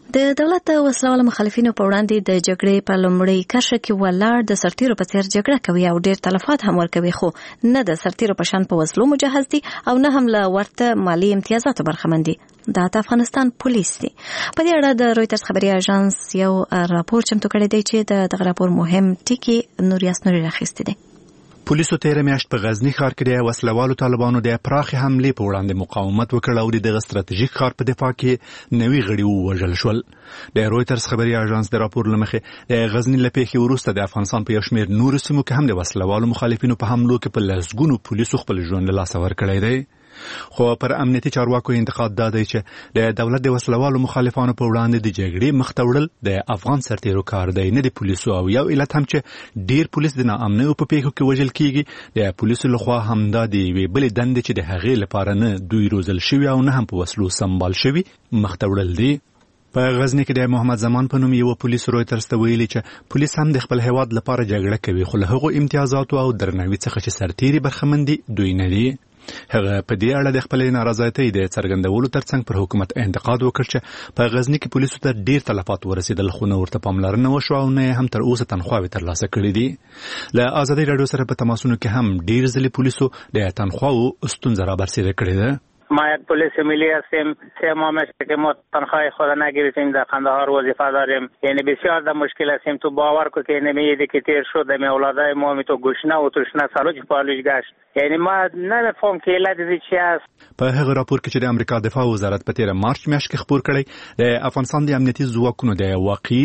د دولت د وسلوالو مخالفینو په وړاندې د جګړې په لومړۍ کرښه کې ولاړ د سرتیرو په څیر جګړه کوي او ډیر تلفات هم ورکوي، خو نه د سرتیرو په شان په وسلو مجهز دي او نه هم له ورته مالی امتیازاتو برخمن دي. دا د افغانستان پولیس دي. په دې اړه د رویټرز خبري اژانس یو راپور چمتو کړی دی چې دغه راپور مهم ټکي نوریاس نوري راخیستی دی. پولیسو تیر میاشت په غزنی ښار کې د وسلوالو طالبانو د پراخې حملې په وړاندې مقاومت وکړ او د دغه ستراتیژیک ښار په دفاع کې نوي غړي ووژل شول. د رویټرز خبري اژانس د راپور لمخې د غزنی له پیښې وروسته د افغانستان په یو شمېر نورو سیمو کې هم د وسلوالو مخالفینو په حملو کې په لسګونو پولیسو خپل ژوند له لاسه ورکړی دی. خو پر امنیتي چارواکو انتقاد دی چې د دولت د وسلوالو مخالفانو په وړاندې د جګړې مخ ته وړل د افغان سرتیرو کار دی، نه د پولیسو، او یو علت هم چې ډیر پولیس د ناامنیو په پیښو کې وژل کیږي د پولیسو لخوا همدا د یوې بلې دندې چې د هغې لپاره نه دوی روزل شوي او نه هم په وسلو سمبال شوي مخ ته وړل دي. په غزنی کې د محمد زمان په نوم یو پولیس رویټرز ته ویلي چې پولیس هم د خپل هیواد لپاره جګړه کوي، خو له هغو امتیازاتو او درناوي څخه چې سرتیري برخمن دي دوی نه دي. هغه په دې اړه د خپل نارضایتۍ د څرګندولو ترڅنګ پر حکومت انتقاد وکړ چې په غزنی کې پولیسو ته ډیر تلفات ورسېدل، خو نه ورته پاملرنه وشوه او نه هم تر اوسه تنخواوې ترلاسه کړې دي. له ازادي راډیو سره په تماسونو کې هم ډیر ځلې پولیسو د تنخواو ستونزه رابرسېره کړې ده. ما یک پلیس ملی هستیم، 3 ماه است که ما تنخواه خود نگرفتیم، در قندهار وظیفه داریم، یعنی بسیار در مشکل هستیم. تو باور کن که نمیدی که تیر شد می اولادای ما می تو گشنه و تشنه سالوچ پالوش گشت، یعنی ما نفهم که علت چی است. په هغه راپور کې چې د امریکا دفاع وزارت په 13 مارچ میاشت کې خبر کړی د افغانستان د امنیتي ځواکونو د واقعي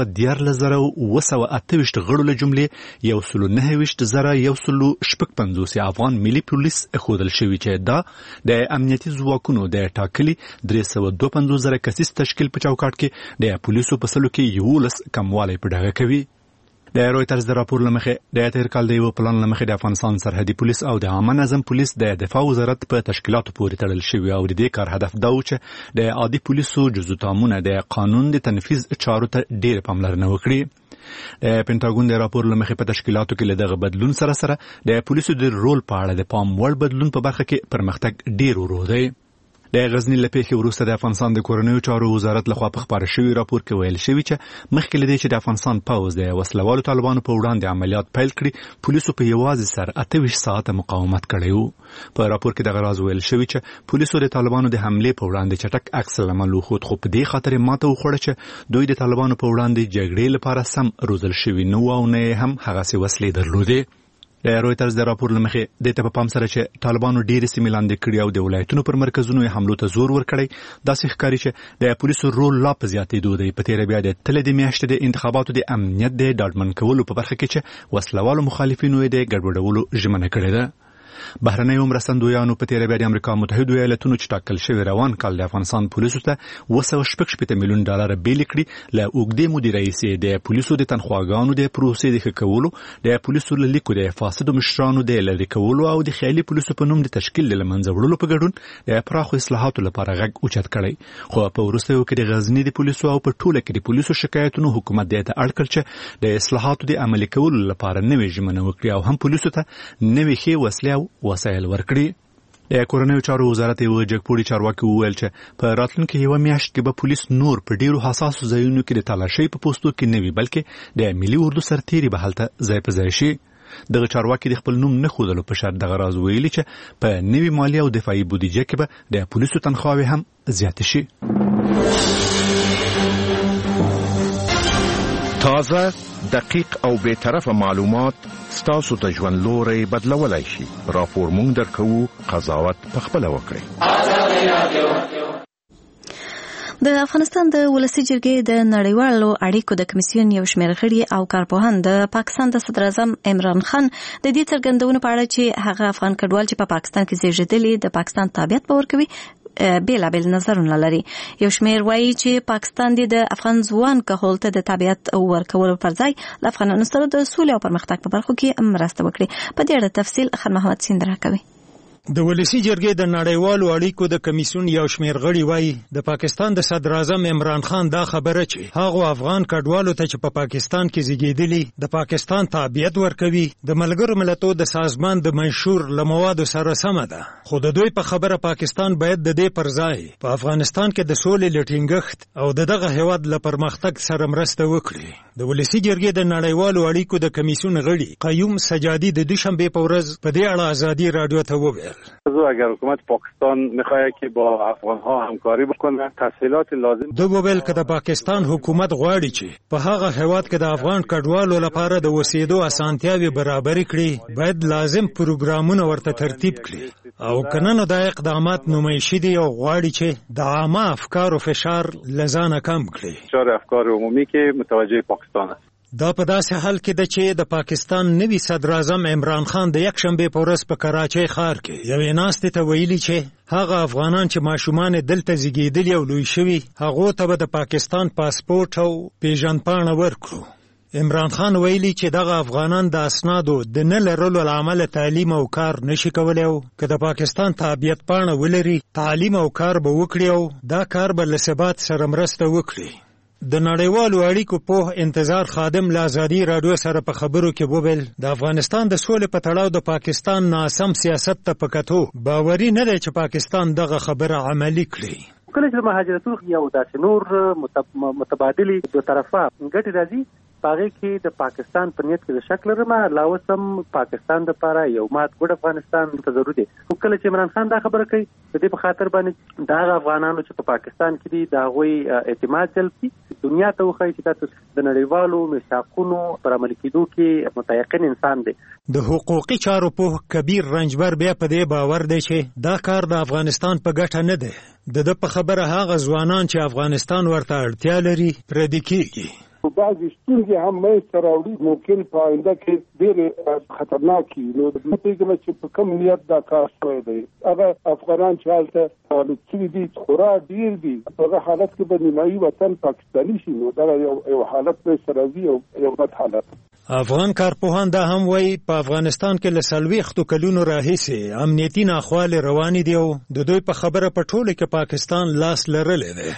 314,128 غړو له جملې 129,155 افغان ملي پولیس اخودل شوی چې دا د امنیتي ځواکونو د ټاکلي 352,000 کسیز تشکیل په چوکاټ کې د پولیسو په سلو کې 11 کموالی په ډاګه کوي. د رویټرز د راپور لمخې د تیر کال د یو پلان لمخې د افغانستان سرحدي پولیس او د عامه نظم پولیس د دفاع وزارت په تشکیلاتو پورې تړل شوی او د دې کار هدف دا و چې د عادي پولیسو جزو تامونه د قانون د تنفيذ چارو ته ډېر پاملرنه وکړي. د پینټاګون د راپور لمخې په تشکیلاتو کې له دغه بدلون سره د پولیسو د رول په اړه د پام وړ بدلون په برخه کې پرمختګ ډېر ورو دی. د غزنی له پیښې وروسته د افغانستان د کورنیو چارو وزارت لخوا په خبره شوی راپور کې ویل شوی چې مخکې له دې چې د افغانستان پوځ د وسلوالو طالبانو په وړاندې عملیات پیل کړي، پولیسو په یوازې سر 28 ساعته مقاومت کړی و. په راپور کې دغه راز ویل شوی چې پولیسو د طالبانو د حملې په وړاندې چټک عکس العمل وښود، خو په دې خاطر ماته وخوړه چې دوی د طالبانو په وړاندې جګړې لپاره سم روزل شوي نه او نه هم هغسې وسلې درلودې. د رویټرز د راپور لمخې د ته په پام سره چې طالبانو ډېرې سیمې لاندې کړي او د ولایتونو پر مرکزونو یې حملو ته زور ورکړی، داسې ښکاري چې د پولیسو رول لا په زیاتېدو دی. په تېره بیا د تلې د میاشتې د انتخاباتو د امنیت د ډاډمن کولو په برخه کې چې وسلوالو مخالفینو یې د ګډوډولو ژمنه کړې ده. بهرنیو مرستندویانو په تېره بیا د امریکا متحده ایالاتونو چې ټاکل شوی روان کال د افغانستان پولیسو ته $260 ملیون بیل کړي. له اوږدې مودې راهیسې د پولیسو د تنخواګانو د پروسې د ښه کولو، د پولیسو له لیکو د فاسدو مشرانو د لرې کولو او د خیالي پولیسو په نوم د تشکیل د له منځه وړلو په ګډون د پراخو اصلاحاتو لپاره غږ اوچت کړی. خو په وروستیو کې د غزني د پولیسو او په ټوله کې د پولیسو شکایتونو حکومت دې ته اړ کړ چې د اصلاحاتو د عملي کولو لپاره نوې ژمنه وکړي او هم پولیسو ته نوې ښې وسلې او وسایل ورکړي. د کورنیو چارو وزارت یو جګپوړي چارواکي وویل چې په راتلونکي یوه میاشت کې به پولیس نور په ډیرو حساسو ځایونو کې د تالاشۍ په پوستو کې نه وي، بلکې د ملي اردو سرتیري به هلته ځای په ځای شي. دغه چارواکي د خپل نوم نه ښودلو په شرط دغه راز ویلي چې په نوي مالي او دفاعي بودیجه کې به د پولیسو تنخواوې هم زیاتې شي. تازه، دقیق او بی‌طرفه معلومات ستاسو ته ژوند لوري بدلولای شي. راپور مونږ درکوو، قضاوت پخپله وکړئ. د افغانستان د ولسی جرګې د نړیوالو اړیکو د کمیسیون یو شمېر غړي او کارپوهان د پاکستان د صدر اعظم عمران خان د دې څرګندونو په اړه چې هغه افغان کډوال چې په پاکستان کې زیږیدلي د پاکستان تابعیت به ورکوي بیلابیل نظرونه لري. یو شمېر وایي چې پاکستان د افغان ځوان کهول ته د تابعیت ورکولو پر ځای له افغانانو سره د سولې او پرمختګ په برخو کې مرسته وکړي. په دې اړه تفصیل خان محمد سیند راکوي. د ولسی جرګې د نړیوالو اړیکو د کمیسیون یو شمېر غړي وایي د پاکستان د صدر اعظم عمران خان دا خبره چې هغه افغان کډوالو ته چې په پاکستان کې زیږیدلي د پاکستان تابعیت ورکوي د ملګرو ملتونو د سازمان د منشور له موادو سره سمه ده، خو د دوی په خبره پاکستان باید د دې پر ځای په افغانستان کې د سولې لټینګښت او دغه هیواد له پرمختګ سره مرسته وکړي. د ولسی جرګې د نړیوالو اړیکو د کمیسیون غړي قیوم سجادی د دوشنبه په ورځ په دې اړه ازادي رادیو ته وویل اگر حکومت پاکستان میخواد که با افغانها همکاری بکنه تسهیلات لازم دو وویل که د پاکستان حکومت غواړي چې په هغه هیواد کې د افغان کډوالو لپاره د اوسېدو اسانتیاوې برابر کړي باید لازم پروګرامونه ورته ترتیب کړي او کنه دا اقدامات نمایشي دي او غواړي چې د عامه افکارو فشار لزانه کم کړي. فشار افکار عمومی که متوجه پاکستان است. دا په داسې حال کې ده چې د پاکستان نوي صدر اعظم عمران خان د یکشنبه په ورځ په کراچۍ ښار کې یوې ناستې ته ویلي چې هغه افغانان چې ماشومان دلته زیږیدلي او لوی شوي هغو ته به د پاکستان پاسپورټ او پیژندپاڼه ورکړو. عمران خان ویلي چې دغه افغانان د اسنادو د نه لرلو له امله تعلیم او کار نشي کولی او که د پاکستان تابعیت پاڼه ولري تعلیم او کار به وکړي او دا کار به له ثبات سره مرسته وکړي. د نړیوالو اړیکو په انتظار خادم له ازادي رادیو سره په خبرو کې وویل د افغانستان د سولې په تړاو د پاکستان ناسم سیاست ته په کتو باوري نه دی چې پاکستان دغه خبره عملي کړي. کله چې مهاجرتونو یو داسې نور متبادلي دو طرفه ګټې راځي پاره کې د پاکستان په نیت کې د شکل رمه لاوسم پاکستان د لپاره یو مات ګډ افغانستان ته ضروري دی. کله چې عمران خان دا خبره کوي د دې په خاطر باندې دا افغانانو چې په پاکستان کې دي دا غوي اعتماد جلب کی دنیا ته وخی چې تاسو د نړیوالو میثاقونو پر عمل کېدو کې متيقن انسان دی. د حقوقي چارو په کبیر رنجبر بیا په دې باور دی چې دا کار د افغانستان په ګټه نه دی. د په خبره هغه ځوانان چې افغانستان ورته اړتیا لري پردي کېږي. بعضې ستونزې هم منځته راوړي ممکن په آینده کې ډېرې خطرناکې وي. نو نه پوهېږم چې په کوم نیت دا کار شوی دی. هغه افغانان چې هلته تولد شوي دي خورا ډېر دي په هغه حالت کې به نیمایي وطن پاکستاني شي نو دغه یو حالت به سره وي یو بد حالت. افغان کارپوهان دا هم وایي په افغانستان کې له 40 کلونو راهیسې امنیتي ناخوالې روانې دي او د دوی په خبره په ټوله کې پاکستان لاس لرلی دی.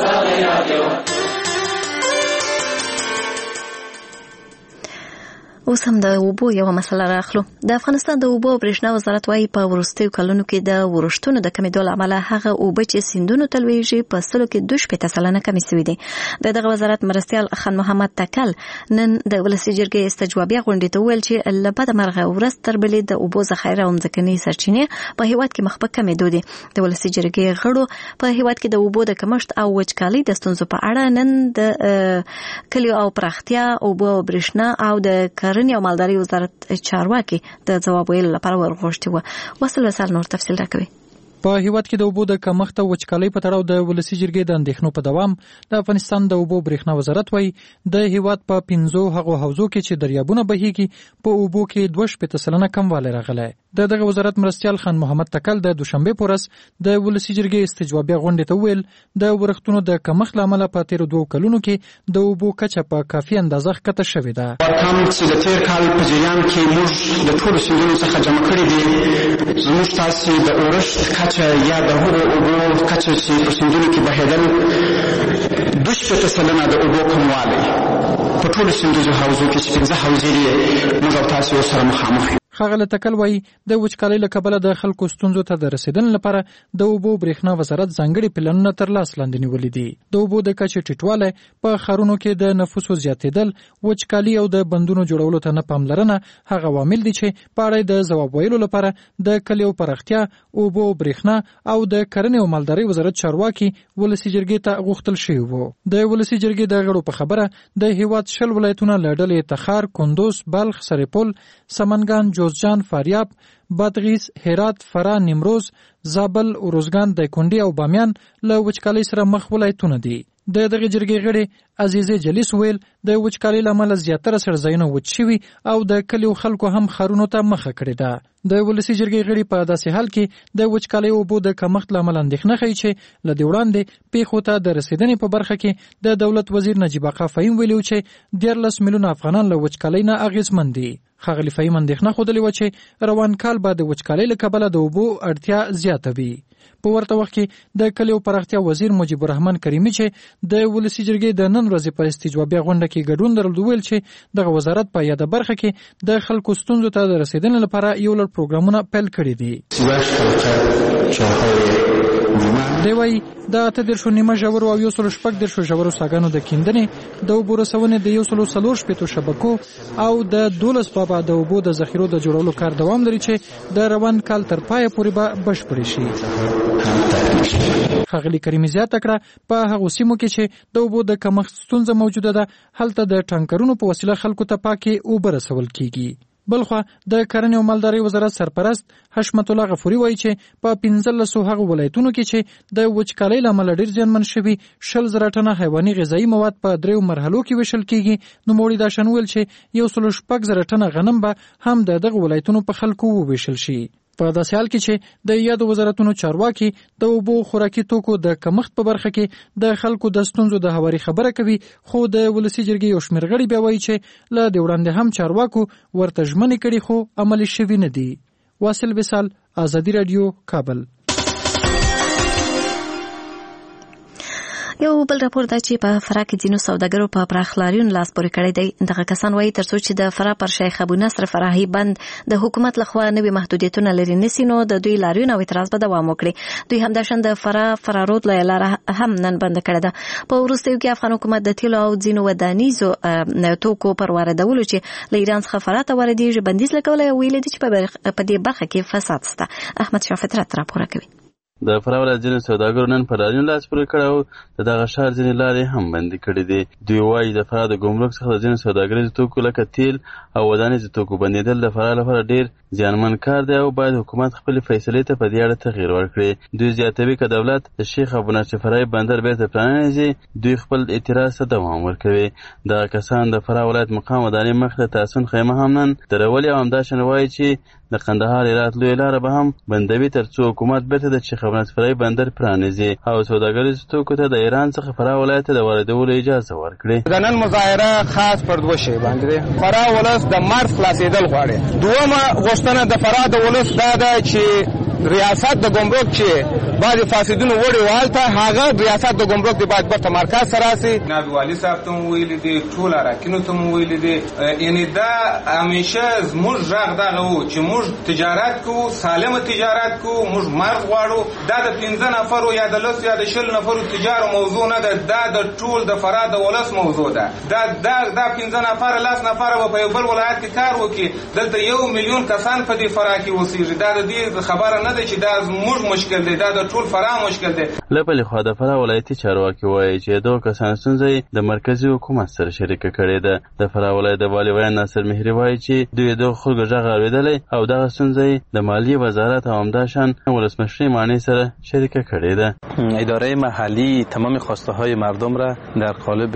اوس هم د اوبو یو مسله راخلو. د افغانستان د اوبو او برېښنا وزارت وايي په وروستیو کلونو کې د ورښتونو د کمیدو له امله هغه اوبه چې سیندونو ته لویږي په سلو کې 2% کمې شوې دي. دغه وزارت مرستیال خان محمد تکل نن د ولسی جرګې استجوابیه غونډې ته ویل چې له بده مرغه ورځ تر بلې د اوبو ذخیره او ځمکني سرچینې په هیواد کې مخ په کمېدو دي. د ولسی جرګې غړو په هیواد کې د اوبو د کمښت او وچکالۍ د ستونزو په اړه نن د کلیو او پراختیا اوبو او برېښنا او د او مالداري وزارت چارواکي د ځواب ویلو لپاره ورغوښتي وو. وصل نور تفصیل راکوي. په هیواد کې د اوبو د کمښت او وچکالۍ په تړاو د ولسی جرګې د اندېښنو په دوام د افغانستان د اوبو برېښنا وزارت وايي د هیواد په 15 هغو حوزو کې چې دریابونه بهیږي په اوبو کې 2% کموالی راغلی. دغه وزارت مرستیال خان محمد تکل د دوشنبه په ورځ د ولسی جرګې استجوابیه غونډې ته ویل د ورښتونو د کمښت له امله په تیر 2 کلونو کې د اوبو کچه په کافي اندازه ښکته شوې ده. کم چې د تیر کال په جریان کې موږ د ټولو سیندونو څخه جمع کړي دي زموږ تاسې د اورښت یا د هغو اوبو کچه چې په سیندونو کې بهېدل 2% د اوبو کموالی په ټولو سیندونو حوزو کې چې 15 حوزې دي موږ او تاسې ورسره مخامخ یو. ښاغلی تکل وایي د وچکالۍ له کبله د خلکو ستونزو ته د رسیدنې لپاره د اوبو برېښنا وزارت ځانګړي پلانونه تر لاس لاندې نیولي دي. د اوبو د کچې ټیټوالی په ښارونو کې د نفوسو زیاتېدل وچکالي او د بندونو جوړولو ته نه پاملرنه هغه عوامل دي چې په اړه د ځواب ویلو لپاره د کلیو پراختیا اوبو برېښنا او د کرنې او مالدارۍ وزارت چارواکي ولسی جرګې ته غوښتل شوي وو. د ولسی جرګې د غړو په خبره د هیواد 10 ولایتونه له ډلې تخار، کندوز، بلخ، سرپل، سمنګان، جوزجان، فاریاب، بادغیس، هرات، فراه، نیمروز، زابل، اروزګان، دایکنډي او بامیان له وچکالۍ سره مخ ولایتونه دي. د دغه جرګې غړي عزیزه جلیس ویل د وچکالۍ له امله زیاتره سرځایونه وچ شوي او د کلیو خلکو هم ښارونو ته مخه کړې ده. د ولسي جرګې غړي په داسې حال کې د وچکالۍ اوبو د کمښت له امله اندېښنه ښیي چې له دې وړاندې پیښو ته د رسېدنې په برخه کې د دولت وزیر نجیب آقا فهیم ویلي چې 13 میلیونه افغانان له وچکالۍ نه اغېزمن دي. ښاغلي فهیم اندېښنه ښودلې وه چې روان کال به د وچکالۍ له کبله د اوبو اړتیا زیاته وي. په ورته وخت کې د کلیو پراختیا وزیر مجیب الرحمن کریمي چې د ولسي جرګې د نن ورځې په استجوابیه غونډه کې ګډون درلود ویل چې دغه وزارت په یاده برخه کې د خلکو ستونزو ته د رسیدنې لپاره یو لړ پروګرامونه پیل کړي دي. دی وايي د 8 نیمه ژورو او 1.6 ژورو څاګانو د کیندنې د اوبو رسونې د 1.4 شبکو او د 12 بابا د اوبو د ذخیرو د جوړولو کار دوام لري چې د روان کال تر پایه پورې به بشپړ شي. ښاغلي کریمي زیاته کړه په هغو سیمو کې چې د اوبو د کمښت ستونزه موجوده ده هلته د ټانکرونو په وسیله خلکو ته پاکې اوبه رسول کیږي. بلخوا د کرنې او مالدارۍ وزارت سرپرست حشمت الله غفوري وایي چې په 15 هغو ولایتونو کې چې د وچکالۍ له امله ډېر زیانمن شوي 20,000 ټنه حیواني غذایي مواد په 3 مرحلو کې ویشل کیږي. نوموړي دا شان ویل چې 1.6 ټنه غنم به هم د دغه ولایتونو په خلکو وویشل شي. په داسې حال کې چې د یادو وزارتونو چارواکي د اوبو خوراکي توکو د کمښت په برخه کې د خلکو د ستونزو د هواري خبره کوي، خو د ولسي جرګې یو شمېر غړي بیا وایي چې له دې وړاندې هم چارواکو ورته ژمنې کړي خو عملي شوي نه دي. واصل وصال، ازادي رادیو، کابل. یو بل راپور دا چې په فراه کې ځینو سوداګرو په پراخ لاریون لاس پورې کړی دی. دغه کسان وایي ترڅو چې د فراه پر شیخ ابو نصر فراهي بند د حکومت لخوا نوي محدودیتونه لري نسی نو د دوی لاریون او اعتراض به دوام وکړي. دوی همداشان د فرارود لاره هم نن بند کړی ده. په وروستیو کې افغان حکومت د تیلو او ځینو ودانیزو توکو پر واردولو چې له ایران څخه فراه ته واردېږي بندیز لګولی ویلي دي چې په دې برخه کې فساد شته. احمد شاه فطرت راپور کوي. د فراه ولایت ځینې سوداګرو نن په لاریون لاس پورې کړی او د دغه ښار ځینې لارې هم بندي کړي دي. دوی وایي د فراه د ګمرک څخه د ځینو سوداګریزو توکو لکه تیل او ودانیزو توکو بندېدل د فراه لپاره ډېر زیانمن کار دی او باید حکومت خپلې فیصلې ته په دې اړه تغییر ورکړي. دوی زیاتوي که دولت د شیخ ابو نصر فراهي بندر بیرته پرانیزي دوی خپل اعتراض ته دوام ورکوي. دغه کسان د فراه ولایت مقام ودانۍ مخ ته تعصن خیمه هم نن درولې او همداشان وایي چې د قندهار هرات لویه لاره به هم بندوي ترڅو حکومت بیرته د شیخ ابو نصر فراهي بندر پرانیزي او سوداګریزو توکو ته د ایران څخه فراه ولایت ته د واردولو اجازه ورکړي. د نن مظاهره خاص پر دوه شی باندې فراه ولس د مرز خلاصېدل غواړي. دومره غوښتنه د فراه د ولس دا ده چې ریاست د ګمرک چې بعضې فاسدونو وړي والته هغه ریاست د ګمرک د باید برته مرکز سره راسي. نایب والي صاحب ته مو ویلي دي، ټول اراکینو ته مو ویلي دي. یعنې دا همیشه زموږ غږ دغه و چې موږ تجارت کوو، سالمه تجارت کوو، موږ مرز غواړو. دا د 15 نفرو یا د 10 یا د 20 نفرو تجارو موضوع نه ده، دا د ټول د فراه د ولس موضوع ده. دا 15 نفر 10 نفر به په بل ولایت کې کار وکړي. دلته 1 میلیون کسان په دې فراه کې اوسېږي. دا د دې خبره نه ده چې دا زموږ مشکل دی، دا د ټول فراه مشکل دی. له بلې خوا د فراه ولایتي چارواکي وایي چې دغه کسان ستونزه د مرکزي حکومت سره شریکه کړې ده. د فراه ولایت د والي ویان ناصر مهري وایي چې دوی د خلکو غږ اورېدلی او دغه ستونزه د مالیې وزارت او همداشان ولسمشری مانی سره شریکه کړې ده. اداره محلی تمام خواسته های مردم را در قالب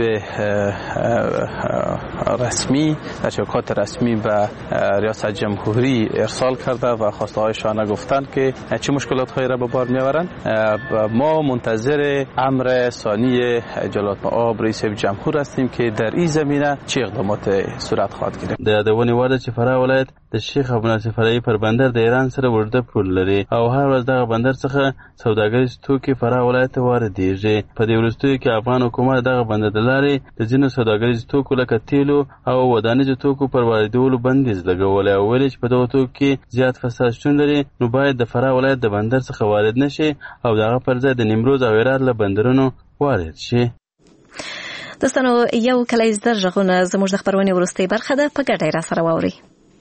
رسمی در شبکات رسمی به ریاست جمهوری ارسال کرده و خواسته هایشان گفتند که چه مشکلات هایی را به بار میآورند. ما منتظر امر ثانی جلال مآب رئیس جمهور هستیم که در این زمینه چه اقدامات صورت خواهد گرفت. د یادونې وړ ده چې فراه ولایت د شیخ ابو نصر فراهي پر بندر د ایران سره ورده پول لري او هر ورځ دغه بندر څخه سوداګریز توکي فراه ولایت ته واردېږي. په دې وروستیو کې افغان حکومت دغه بندر د لارې د ځینو سوداګریز توکو لکه تیلو او ودانیزو توکو پر واردولو بندیز لګولی او ویلي چې په دغو توکو کې زیات فساد شتون لري نو باید د فراه ولایت د بندر څخه وارد نشي او دغه پر ځای د نیمروز او هرات له بندرونو وارد شي. دوستانو یو کلیز در غږونه زموږ د خبرونې وروستۍ برخه ده، په ګډه را سره واورئ.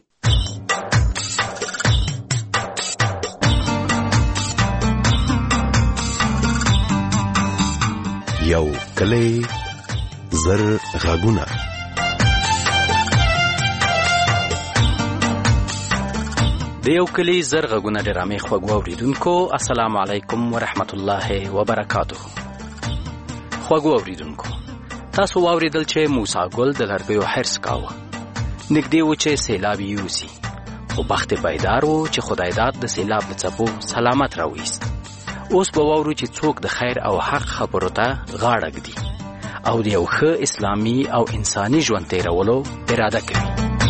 یو کلی زر غږونه. د یو کلی زر غږونه ډرامې خوږو اوریدونکو السلام علیکم ورحمت الله وبرکاته. خوږو اوریدونکو تاسو واوریدل چې موسی ګل د لرګیو حرص کاوه. نږدې و چې سیلاب یوسي، خو بخت بیدار و چې خدای داد د سیلاب د څپو سلامت راویست. اوس به واورو چې څوک د خیر او حق خبرو ته غاړه ږدي او د یو ښه اسلامي او انساني ژوند تیرولو اراده کوي.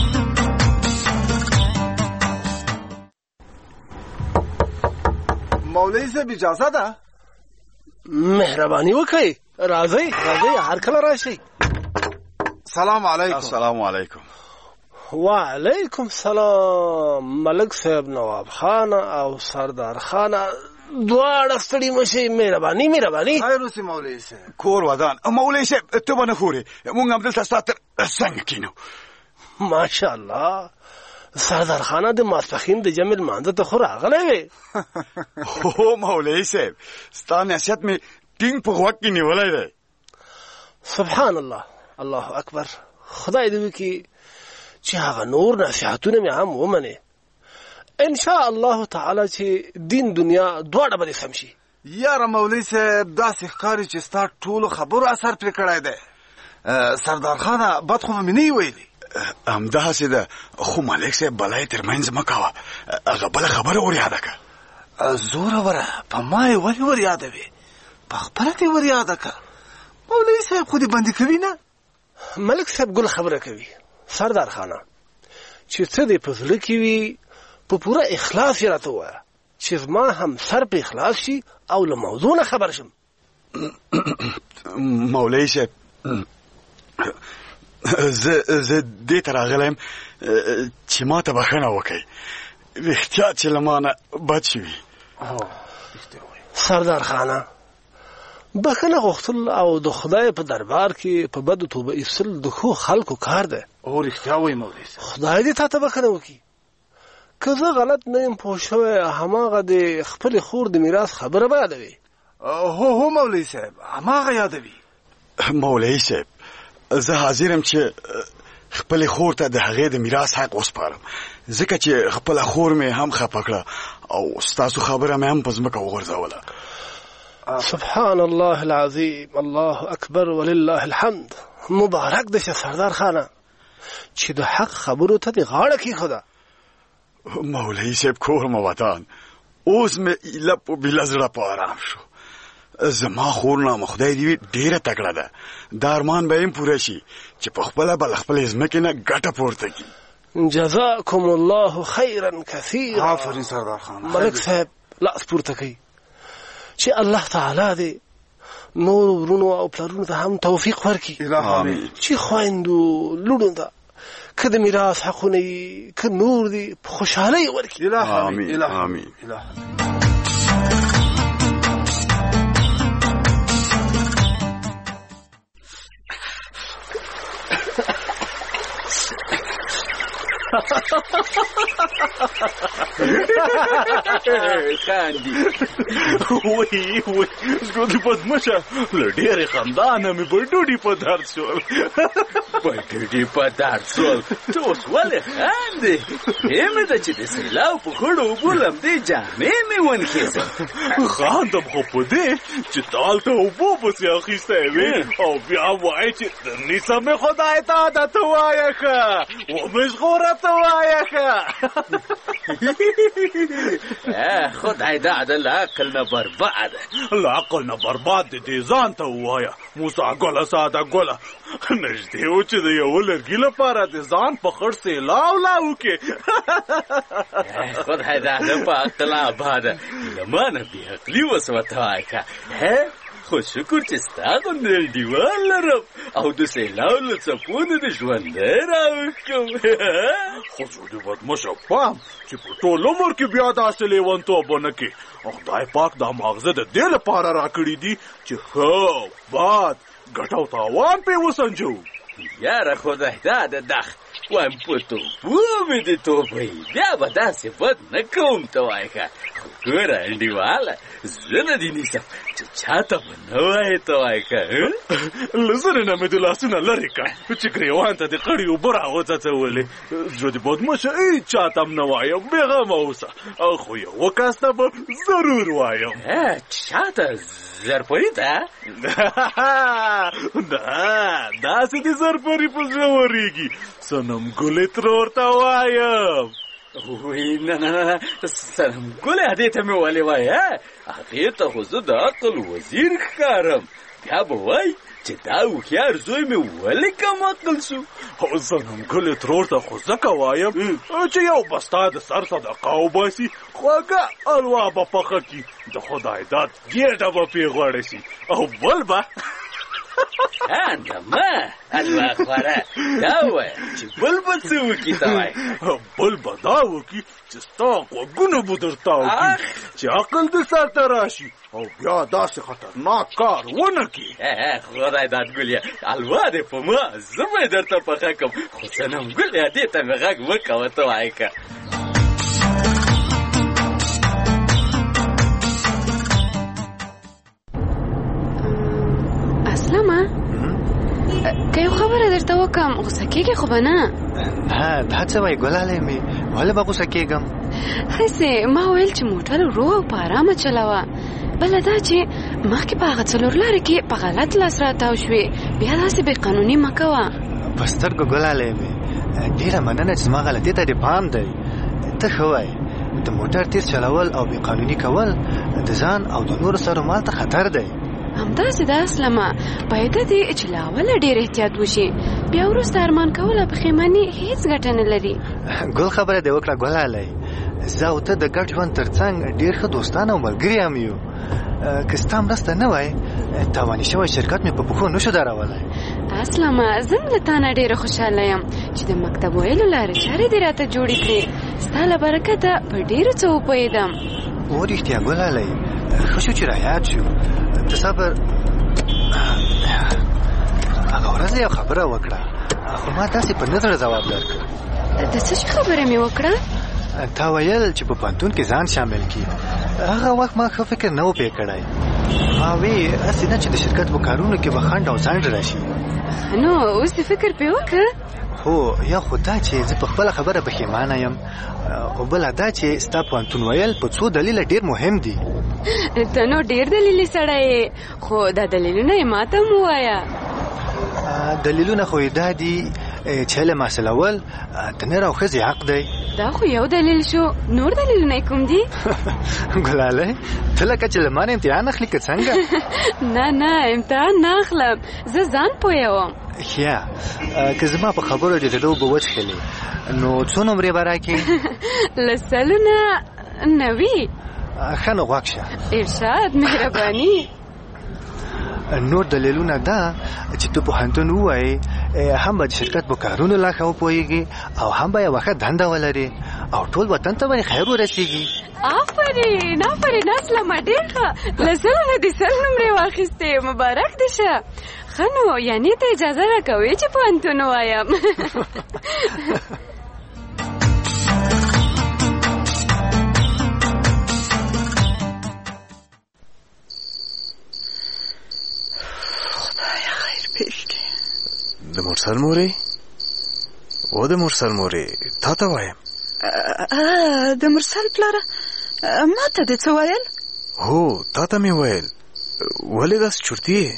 مولوی صاحب اجازه ده؟ مهرباني وکړئ، راځئ هر کله راشئ. سلام علیکم. السلام علیکم. وعلیکم سلام. ملک صاحب، نواب خان او سردار خان دواړه ستړي مشئ. مهرباني. خیر اوسې مولوی صاحب. کور ودان. مولوی صاحب ته به نه خورې، موږ همدلته ستا تر څنګ کینو. ماشاءالله. سردار خانه د ماسپښین د جمع لمانځه ته خو راغلی وې. هو مولوی صاحب، ستا نصیحت مې ټینګ په غوږ کې نیولی دی. سبحان الله، الله اکبر. خدای دې وکړي چې هغه نور نصیحتونه مې هم ومنې. ان شاء الله تعالی چې دین دنیا دواړه به دې سم شي. یاره مولوی صاحب، داسې ښکاري چې ستا ټولو خبرو اثر پرې کړی دی. سردار خانه بد خو مې نه ویلي. همداسې ده، خو ملک صاحب بلای تر منځ مه کوه. هغه بله خبره ور یاده که. زوروره په ما یې ولې ور یادوې؟ په خپله دې ور یاده که. مولوي صاحب خو دې بندي کوي نه؟ ملک صاحب ګل خبره کوي. سردار خانه چې څه دې په زړه کې وي په پوره اخلاص یې راته ووایه چې زما هم سر په اخلاص شي او له موضوع نه خبر شم. مولوي صاحب، زه دې ته راغلی یم چې ما ته بښنه وکړئ. رښتیا چې له ما نه بد شوي. سردار خانه، بښنه غوښتل او د خدای په دربار کې په بدو توبه ایستل د ښو خلکو کار دی. او رښتیا وایي مولوي صاحب. خدای دې تا ته بښنه وکړي. که زه غلط نه یم پوه شوی، هماغه د خپلې خور د میراث خبره به یادوي. هو مولوي صاحب، هماغه یادوي. مولوي صاحب، زه حاضر یم چې خپلې خور ته د هغې د میراث حق وسپارم، ځکه چې خپله خور مې هم خفه کړه او ستاسو خبره مې هم په ځمکه وغورځوله. سبحان الله العظیم، الله اکبر ولله الحمد. مبارک دې شه سردار خانه چې د حق خبرو ته دې غاړه کېښوده. مولوي صاحب، کور مو وطن، اوس مې ایله په بیله زړه په ارام شو. زما خور نامه خدای دې وي ډېره تکړه ده. دا ارمان به یې پوره شي چې په خپله به له خپلې ځمکې نه ګټه پورته کړي. جزاکم الله خیرا کثیرا. آفرین سردار خان. ملک صاحب لاس پورته کوي چې الله تعالی دې نور ورونو او پلرونو ته هم توفیق ورکړي. آمین. چې خویندو لوڼو ته که د میراث حقونه یې که نور دي په خوشحالۍ ورکړي. آمین آمین. خاندي وای ګودي بدمشه له ډېرې خندانه مې په ډوډۍ په درد شول. په ډوډۍ په درد شول؟ ته اوس ولې خاندې؟ مې ده چې د سیلاو په خړو اوبو لمدې جامې مې ونخیزم. خاندم خو په دې چې تا هلته اوبو پسې اخیستی وې او بیا وایې چې نیسه مې خدای ته عادت ووایه ښه ومې ژغوره ته وایه ښه. خدای دا عدل عقل نه برباد. له عقل نه برباد دې ځان ته ووایه موسی ګله ساده ګله. نږدې و چې د یوه لرګي لپاره د ځان په خړ سیلاو لا وکړې. خدای دا عدل په عقل آباده له ما نه بې عقلي وسوه ته وایه ښه. خو شکر چې ستا غوندې انډیوال لرم او د سیلاو له څپو نه د ژوندی راوښکم. خو زه دې بدمشه پام چې په ټول عمر کې بیا داسې لیونتوب ونه کړې. خدای پاک دا ماغزه د دې لپاره راکړي دي چې ښه بد ګټه او تاوان پرې وسنجو. یاره خدای دا د دخ وایم په توبو مې د توبې بیا به داسې بد نه کوم ته وایه ښه. ګوره انډیواله زه نه دې نیسم چې چاته به نه وایې ته وایې که له زرې نه مې د لاسونه لرې کړه چې ګریوان ته د قړي اوبه راوڅڅولې زه د بدمشه هېڅ چاته هم نه وایم بېغمه اوسه خو یوه کس ته به ضرور وایم چاته زرپري ته نه داسې د زرپري په زړه ورېږي صنم ګلې ترور ته وایم وی نه صنم ګلې هدې ته مې ولې وایه هغې ته خو زه د عقل وزیر ښکارم بیا به وایي چې دا هوښیار زوی مې ولې کم عقل شو صنم ګلې ترور ته خو ځکه وایم چې یو به ستا د سر صدقه وباسي خوږه الوا به پخه کي د خدای داد ګېډه به پې غوړه شي او بل به ما الوا خواره دا وایه چې بل به څه وکړي ته وایي بل به دا وکړي چې ستا غوږونه به درته وکړي چې عقل د سر ته راشي او بیا داسې خطرناک کار ونه کړي خدای داد ګلیا الوا دې په ما زه به یې درته پخه کړم خو صنم ګلیا دې ته مې غږ مه کوه ته وایې که که یو خبره درته وکړم غوسه کېږې خو به نه دا څه وایي ګلالۍ مې ولې به غوسه کېږم هسې ما ویل چې موټر ورو او په ارامه چلوه بله دا چې مخکې په هغه څلور لارې کې په غلط لاس راتاو شوې بیا داسې بې قانوني مه کوه په سترګو ګلالۍ مې ډېره مننه چې زما غلطۍ ته دې پام دی ته ښه وایې د موټر تیز چلول او بې قانوني کول د ځان او د نورو سرو مال ته خطر دی همداسې ده اسلمه باید دې چې له اوله ډېر احتیاط وشي بیا وروسته ارمان کول او پښیماني هېڅ ګټه نه لري ګل خبره دې وکړه ګلالۍ زه او ته د ګډ ژوند تر څنګ ډېر ښه دوستان او ملګري هم یو که ستا مرسته نه وای تاواني شوی شرکت مې په پښو نشو درولی اسلمه زه هم له تا نه ډېره خوشحاله یم چې د مکتب ویلو لارې چارې دې راته جوړې کړې ستا له برکته په ډېرو څه وپوهېدم ورښتیا ګلالۍ ښه شو چې رایاد شو ته صبر هغه ورځ یو خبره وکړه خو ما داسې په نظر ځواب درکړ د څه شي خبره مې وکړه تا ویل چې په پوهنتون کې ځان شامل کړي هغه وخت ما ښه فکر نه و پې کړی ما وی هسې نه چې د شرکت په کارونو کې به خنډ او ځنډ راشي نو اوس دې فکر پې وکړه هو یا خو دا چې زه په خپله خبره پښیمانه یم او بله دا چې ستا پوهنتون ویل په څو دلیله ډېر مهم دي ته نو ډېر دلیلي سړی یې خو دا دلیلونه یې ما ته هم ووایه دلیلونه خو یې دا دي چې علم حاصلول د نر او ښځې حق دی دا خو یو دلیل شو نور دلیلونه یې کوم دي ګلالۍ ته لکه چې له ما نه امتحان اخلي که څنګه نه امتحان نه اخلم زه ځان پوهوم ښه که زما په خبرو دې د اوبه وڅښلې نو څو نمرې به راکړې له سلو نه 90 ښه نو غوږ شه ارشاد مهرباني نور دلیلونه دا چې ته پوهنتون ووایې هم به د شرکت په کارونو لا ښه وپوهېږي او هم به یوه ښه دنده ولري او ټول وطن ته به خیر ورسېږي آفرین اسلمه ډېر ښه له سلو نه دې 100 نمرې واخیستې مبارک دې شه ښه نو یعنې ته اجازه راکوې چې پوهنتون ووایم د مرسل مورې و د مرسل مورې تا ته وایم د مرسل پلاره ما ته دې څه ویل هو تا ته مې ویل ولې داسې چورتي یې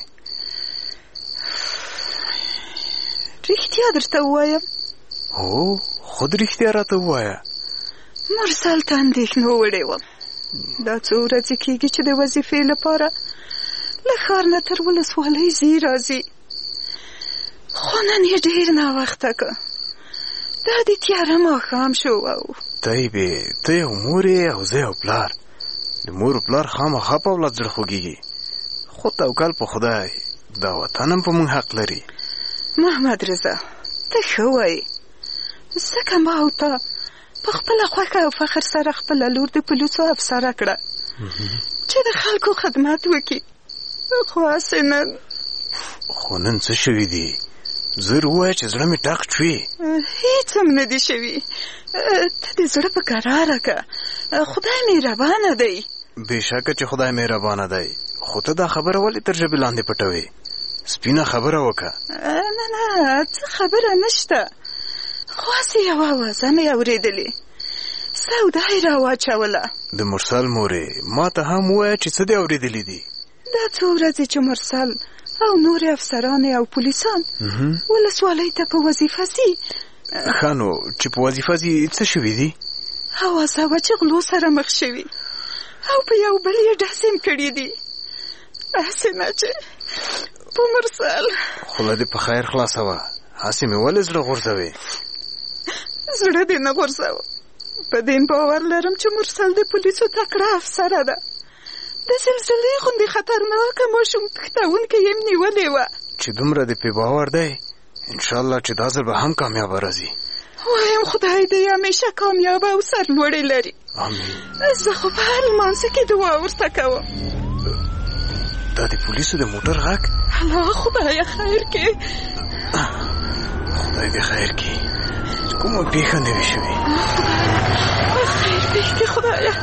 رښتیا درته ووایم هو خود رښتیا راته ووایه مرسل ته اندېښنه وړې وم دا څو ورځې کېږي چې د وظیفې لپاره له ښار نه تر ولسوالۍ ځي راځي خو نن یې ډېر ناوخته که دا د تیاره ماښام شو او ته یو مور یې او زه یو پلار د مور پلار خامخا په اولاد زړه خوږېږي خو توکل په خدای دا وطن هم په موږ حق لري محمد رضا ته ښه وایې ځکه ما او تا په خپله خوښه او فخر سره خپله لور د پولیسو افسره کړه چې د خلکو خدمت وکړي خو هسې نن خو نن څه شوي دي زر ووایه چې زړه مې ټاق شوي هېڅ هم نه دي شوي ته د زړه په کراره که خدای مهربانه دی. بېشکه چې خدای مهربانه دی، خو ته دا خبره ولې تر ژبې لاندې پټوې؟ سپینه خبره وکړه. نه څه خبره نشته، خو هسې یوه اوازه مې اورېدلې، سودا یې راواچوله. د مرسل مورې ما ته هم ووایه چې څه دې اورېدلي دي. دا څو ورځې چې مرسل او نور افسران او پولیسان ولسوالۍ ته په وظیفه ځي. ښه نو چې په وظیفه ځي څه شوي دي؟ اوازه وه چې غلو سره مخ شوي او په یو بل یې ډزې کړي دي. هسې نه چې په مرسل. خوله دې په خیر خلاصه وه، هسې مې ولې زړه غورځوې؟ زړه دې نه غورځوه، په دې باور لرم چې مرسل د پولیسو تکړه افسره ده. د زلزلې غوندې خطرناکه ماشوم تښتوونکې یې نیولې وه. چې دومره دې پې باور دی، انشاءالله چې دا ځل به هم کامیابه راځي. وایم خدای دې همیشه کامیابه او سرلوړې لري. آمین. زه خو په هر لمانځه کې دعا ورته کوم. دا د پولیسو د موټر غږ؟ الله خدایه خیر کې. خدای دې خیر کې، کومه پېښه نه وي شوې. خیر پېښې خدایه.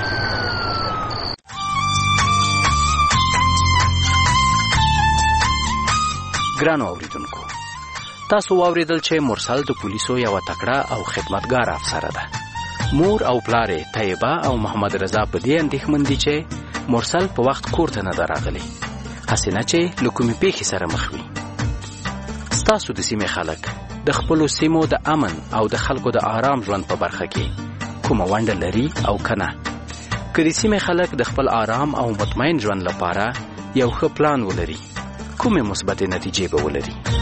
ګرانو اوریدونکو، تاسو واوریدل چې مرسل د پولیسو یوه تکړه او خدمتګار افسره ده. مور او پلار یې طیبه او محمد رضا په دې اندېښمن دي چې مرسل په وخت کور ته نه ده راغلی، هسې نه چې له کومې پېښې سره مخ وي. ستاسو د سیمې خلک د خپلو سیمو د امن او د خلکو د آرام ژوند په برخه کې کومه ونډه لري او که نه؟ که د سیمې خلک د خپل آرام او مطمئن ژوند لپاره یو ښه پلان ولري، کومې مثبتې نتیجې به ولري؟